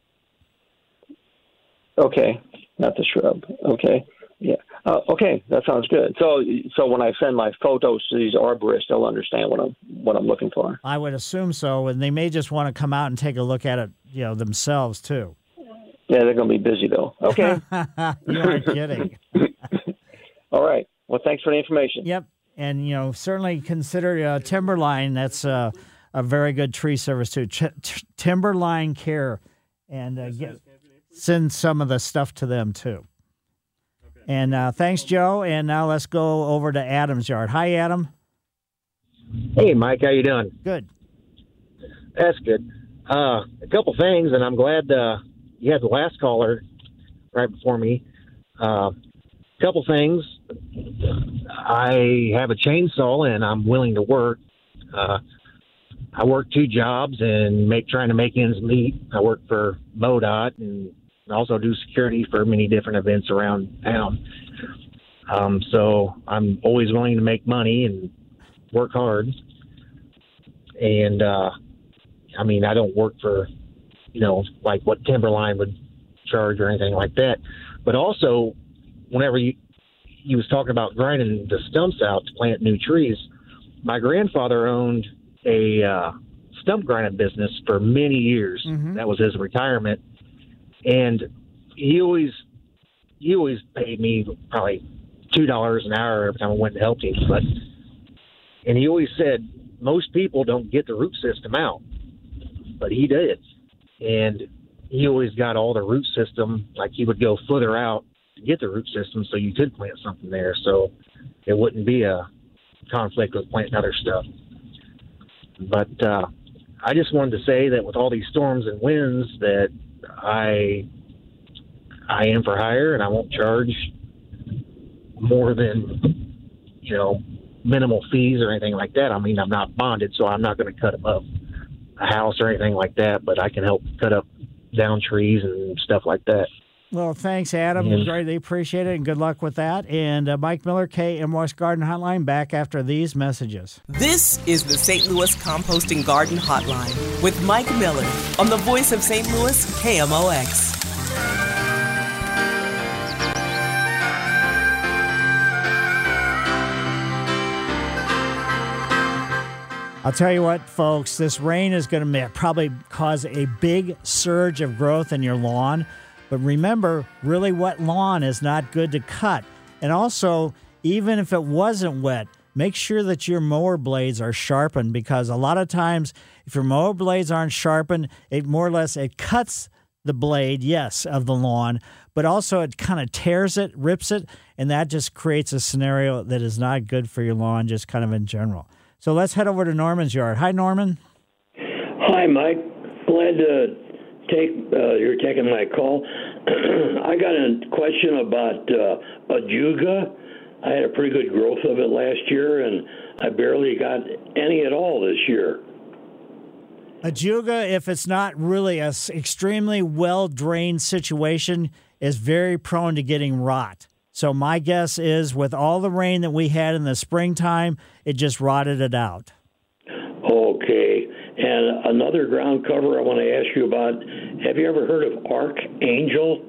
Okay, not the shrub. Okay, yeah. Uh, okay, that sounds good. So, so when I send my photos to these arborists, they'll understand what I'm what I'm looking for. I would assume so, and they may just want to come out and take a look at it, you know, themselves too. Yeah, they're going to be busy though. Okay, you aren't kidding. All right. Well, thanks for the information. Yep, and you know, certainly consider uh, Timberline. That's uh, a very good tree service too. Ch- t- Timberline Care, and uh, get. Send some of the stuff to them, too. Okay. And uh, thanks, Joe. And now let's go over to Adam's yard. Hi, Adam. Hey, Mike. How you doing? Good. That's good. Uh, a couple things, and I'm glad uh, you had the last caller right before me. A uh, couple things. I have a chainsaw, and I'm willing to work. Uh, I work two jobs and make trying to make ends meet. I work for MoDOT and also do security for many different events around town. Um, so I'm always willing to make money and work hard. And, uh, I mean, I don't work for, you know, like what Timberline would charge or anything like that. But also, whenever you, he was talking about grinding the stumps out to plant new trees, my grandfather owned a uh, stump grinding business for many years. Mm-hmm. That was his retirement. And he always he always paid me probably two dollars an hour every time I went to help him. But and he always said most people don't get the root system out, but he did. And he always got all the root system. Like he would go further out to get the root system, so you could plant something there. So it wouldn't be a conflict with planting other stuff. But uh, I just wanted to say that with all these storms and winds, that I I am for hire, and I won't charge more than, you know, minimal fees or anything like that. I mean, I'm not bonded, so I'm not going to cut above a house or anything like that, but I can help cut up down trees and stuff like that. Well, thanks, Adam. Yes. Greatly appreciate it, and good luck with that. And uh, Mike Miller, K M West Garden Hotline, back after these messages. This is the Saint Louis Composting Garden Hotline with Mike Miller on the voice of Saint Louis, K M O X. I'll tell you what, folks, this rain is going to probably cause a big surge of growth in your lawn. But remember, really wet lawn is not good to cut. And also, even if it wasn't wet, make sure that your mower blades are sharpened, because a lot of times if your mower blades aren't sharpened, it more or less it cuts the blade, yes, of the lawn, but also it kind of tears it, rips it, and that just creates a scenario that is not good for your lawn, just kind of in general. So let's head over to Norman's yard. Hi, Norman. Hi, Mike. Glad to take uh, you're taking my call. I got a question about uh, ajuga. I had a pretty good growth of it last year, and I barely got any at all this year. Ajuga, if it's not really a extremely well-drained situation, is very prone to getting rot. So my guess is with all the rain that we had in the springtime, it just rotted it out. Okay. And And another ground cover I want to ask you about. Have you ever heard of Archangel?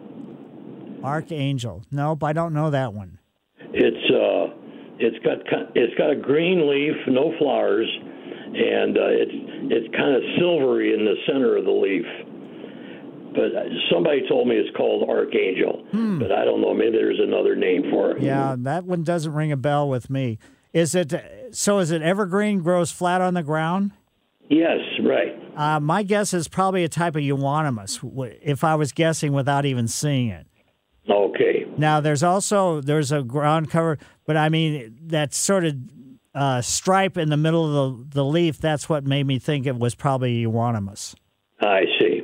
Archangel. Nope, I don't know that one. It's uh, it's got it's got a green leaf, no flowers, and uh, it's it's kind of silvery in the center of the leaf. But somebody told me it's called Archangel, hmm. but I don't know. Maybe there's another name for it. Yeah, that one doesn't ring a bell with me. Is it so? Is it evergreen? Grows flat on the ground? Yes, right. Uh, my guess is probably a type of euonymus. If I was guessing without even seeing it. Okay. Now there's also there's a ground cover, but I mean that sort of uh, stripe in the middle of the, the leaf. That's what made me think it was probably euonymus. I see.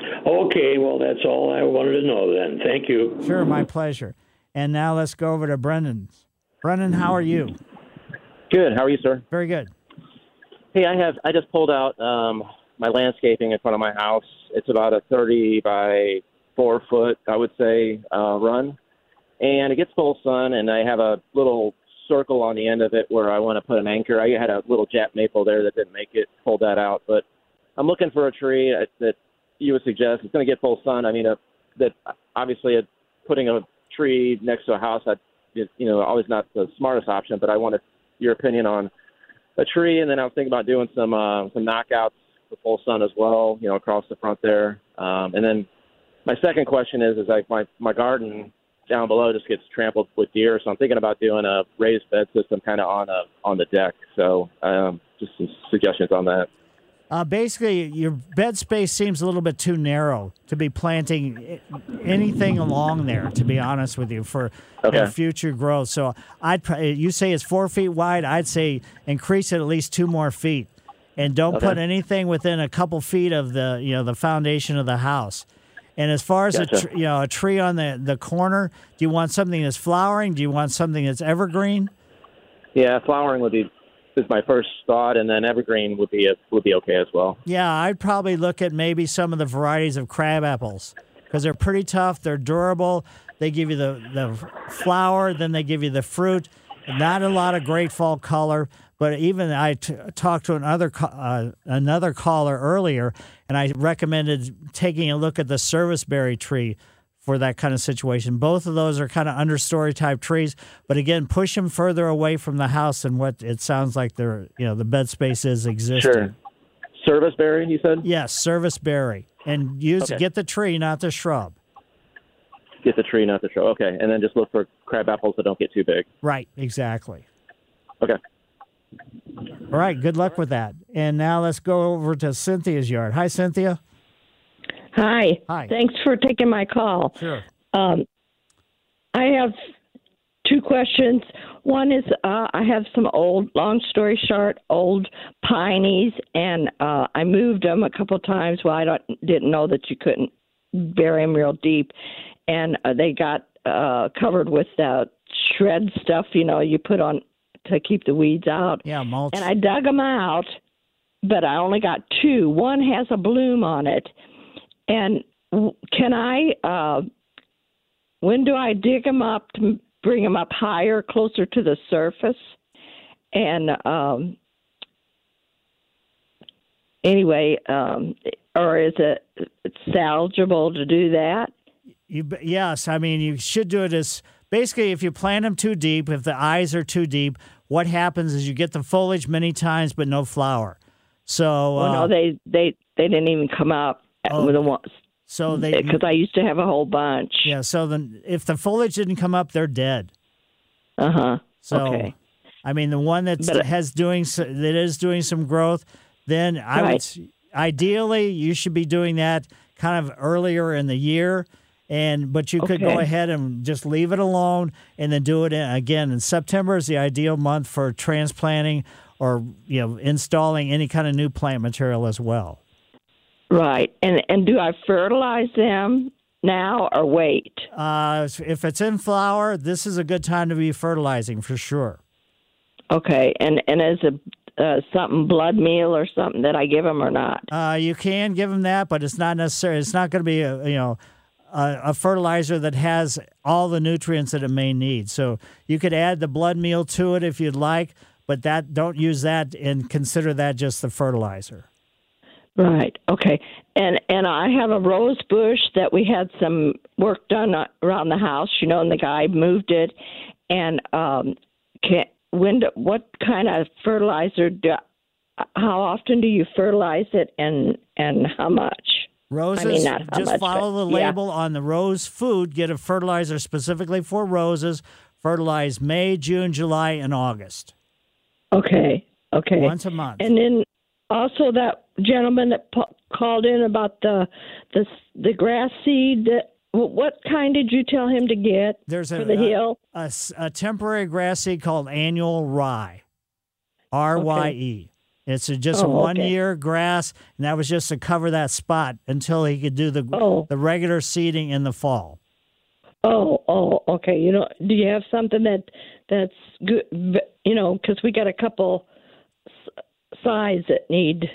Okay, well, that's all I wanted to know then. Thank you. Sure, my pleasure. And now let's go over to Brendan. Brendan, how are you? Good. How are you, sir? Very good. Hey, I have I just pulled out um, my landscaping in front of my house. It's about a thirty by four foot, I would say, uh, run. And it gets full sun, and I have a little circle on the end of it where I want to put an anchor. I had a little Jap maple there that didn't make it, pulled that out. But I'm looking for a tree that you would suggest. It's going to get full sun. I mean, uh, that obviously uh, putting a tree next to a house, I, you know, always not the smartest option, but I wanted your opinion on a tree. And then I was thinking about doing some uh, some knockouts for full sun as well, you know, across the front there. Um, and then my second question is, is like my, my garden down below just gets trampled with deer, so I'm thinking about doing a raised bed system kind of on a on the deck. So um, just some suggestions on that. Uh, basically, your bed space seems a little bit too narrow to be planting anything along there, to be honest with you, for okay. your future growth. So I'd you say it's four feet wide. I'd say increase it at least two more feet, and don't okay. put anything within a couple feet of the you know the foundation of the house. And as far as gotcha. a tr- you know a tree on the, the corner, do you want something that's flowering? Do you want something that's evergreen? Yeah, flowering would be is my first thought, and then evergreen would be a, would be okay as well. Yeah, I'd probably look at maybe some of the varieties of crab apples because they're pretty tough. They're durable. They give you the, the flower, then they give you the fruit. Not a lot of great fall color, but even I t- talked to another uh, another caller earlier, and I recommended taking a look at the serviceberry tree for that kind of situation. Both of those are kind of understory type trees, but again, push them further away from the house than what it sounds like they're, you know, the bed space is existing. Sure. Serviceberry, you said? Yes, serviceberry. And use okay. get the tree, not the shrub. Get the tree, not the shrub. Okay, and then just look for crab apples that don't get too big. Right, exactly. Okay. All right, good luck with that. And now let's go over to Cynthia's yard. Hi, Cynthia. Hi. Hi. Thanks for taking my call. Sure. Um, I have two questions. One is uh, I have some old, long story short, old pineys, and uh, I moved them a couple times. Well, I don't, didn't know that you couldn't bury them real deep, and uh, they got uh, covered with that shred stuff, you know, you put on to keep the weeds out. Yeah, mulch. And I dug them out, but I only got two. One has a bloom on it. And can I, uh, when do I dig them up to bring them up higher, closer to the surface? And um, anyway, um, or is it salvageable to do that? You, yes, I mean, you should do it as, basically, if you plant them too deep, if the eyes are too deep, what happens is you get the foliage many times, but no flower. So, well, uh, no, they, they, they didn't even come up. Oh, with the ones, so they because I used to have a whole bunch. Yeah, so then if the foliage didn't come up, they're dead. Uh huh. So, okay. I mean, the one that But, has doing that is doing some growth, then I right. would ideally you should be doing that kind of earlier in the year, and but you could Okay. go ahead and just leave it alone, and then do it in, again. And September is the ideal month for transplanting or you know installing any kind of new plant material as well. Right. And and do I fertilize them now or wait? Uh, if it's in flower, this is a good time to be fertilizing for sure. Okay. And and is it uh, something blood meal or something that I give them or not? Uh, you can give them that, but it's not necessary. It's not going to be a you know a, a fertilizer that has all the nutrients that it may need. So you could add the blood meal to it if you'd like, but that don't use that and consider that just the fertilizer. Right. Okay. And and I have a rose bush that we had some work done around the house, you know, and the guy moved it. And um, can when do, what kind of fertilizer? Do, how often do you fertilize it, and and how much? Roses. I mean, not how just much, follow but, the yeah. label on the rose food. Get a fertilizer specifically for roses. Fertilize May, June, July, and August. Okay. Okay. Once a month. And then also that gentleman that po- called in about the the the grass seed. That, what kind did you tell him to get There's a, for the a, hill? A, s- a temporary grass seed called annual rye, R Y E. It's a, just Oh, a okay. one-year grass, and that was just to cover that spot until he could do the Oh. the regular seeding in the fall. Oh, oh, okay. You know, do you have something that that's good? You know, because we got a couple s- sides that need.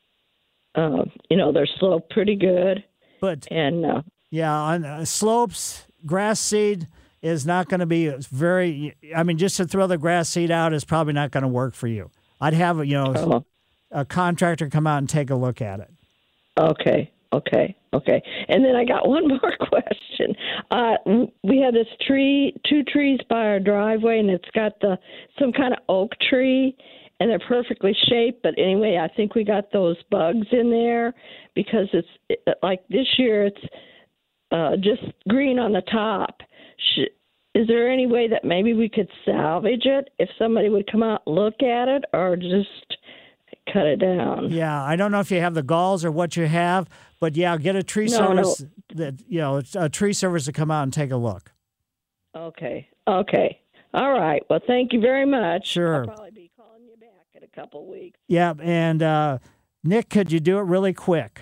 Uh, you know, they're sloped pretty good. But and uh, yeah, on uh, slopes, grass seed is not going to be very. I mean, just to throw the grass seed out is probably not going to work for you. I'd have you know Oh. a contractor come out and take a look at it. Okay, okay, okay. And then I got one more question. Uh, we have this tree, two trees by our driveway, and it's got the some kind of oak tree, and they're perfectly shaped. But anyway, I think we got those bugs in there because it's it, like this year it's uh, just green on the top. Sh- Is there any way that maybe we could salvage it if somebody would come out and look at it, or just cut it down? Yeah, I don't know if you have the galls or what you have, but yeah, get a tree No, service no. that you know it's a tree service to come out and take a look. Okay. Okay. All right. Well, thank you very much. Sure. I'll probably be calling you back in a couple of weeks. Yeah, and uh, Nick, could you do it really quick?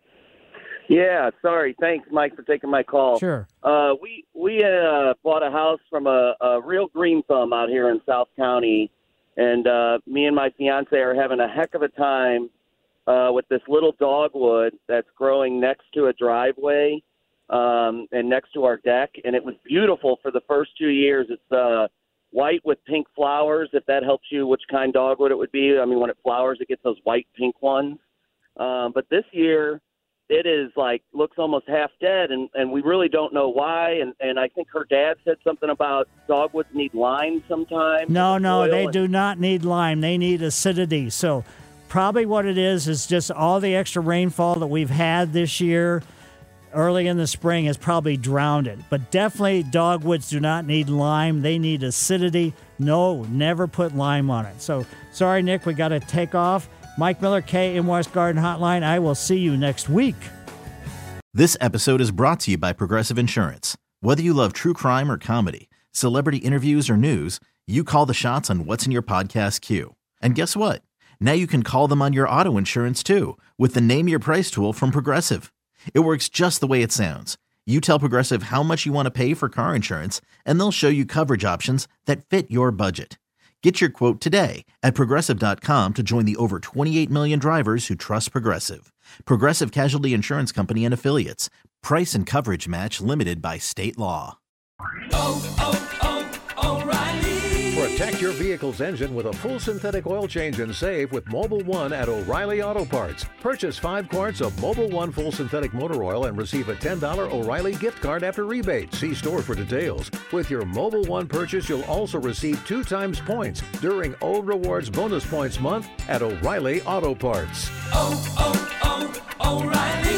Yeah, sorry. Thanks, Mike, for taking my call. Sure. Uh, we we uh, bought a house from a, a real green thumb out here in South County, and uh, me and my fiance are having a heck of a time uh, with this little dogwood that's growing next to a driveway um, and next to our deck, and it was beautiful for the first two years. It's uh, white with pink flowers, if that helps you, which kind dogwood it would be. I mean, when it flowers, it gets those white pink ones. Um, but this year, it is like looks almost half dead, and, and we really don't know why. And, and I think her dad said something about dogwoods need lime sometimes. No, no, Oil they and- do not need lime. They need acidity. So probably what it is is just all the extra rainfall that we've had this year early in the spring has probably drowned it. But definitely dogwoods do not need lime. They need acidity. No, never put lime on it. So sorry, Nick, we got to take off. Mike Miller, K M West Garden Hotline. I will see you next week. This episode is brought to you by Progressive Insurance. Whether you love true crime or comedy, celebrity interviews or news, you call the shots on what's in your podcast queue. And guess what? Now you can call them on your auto insurance too with the Name Your Price tool from Progressive. It works just the way it sounds. You tell Progressive how much you want to pay for car insurance, and they'll show you coverage options that fit your budget. Get your quote today at Progressive dot com to join the over twenty-eight million drivers who trust Progressive. Progressive Casualty Insurance Company and Affiliates. Price and coverage match limited by state law. Oh, oh, oh, O'Reilly. Protect your vehicle's engine with a full synthetic oil change and save with Mobile One at O'Reilly Auto Parts. Purchase five quarts of Mobile One full synthetic motor oil and receive a ten dollars O'Reilly gift card after rebate. See store for details. With your Mobile One purchase, you'll also receive two times points during O Rewards Bonus Points Month at O'Reilly Auto Parts. Oh, oh, oh, O'Reilly.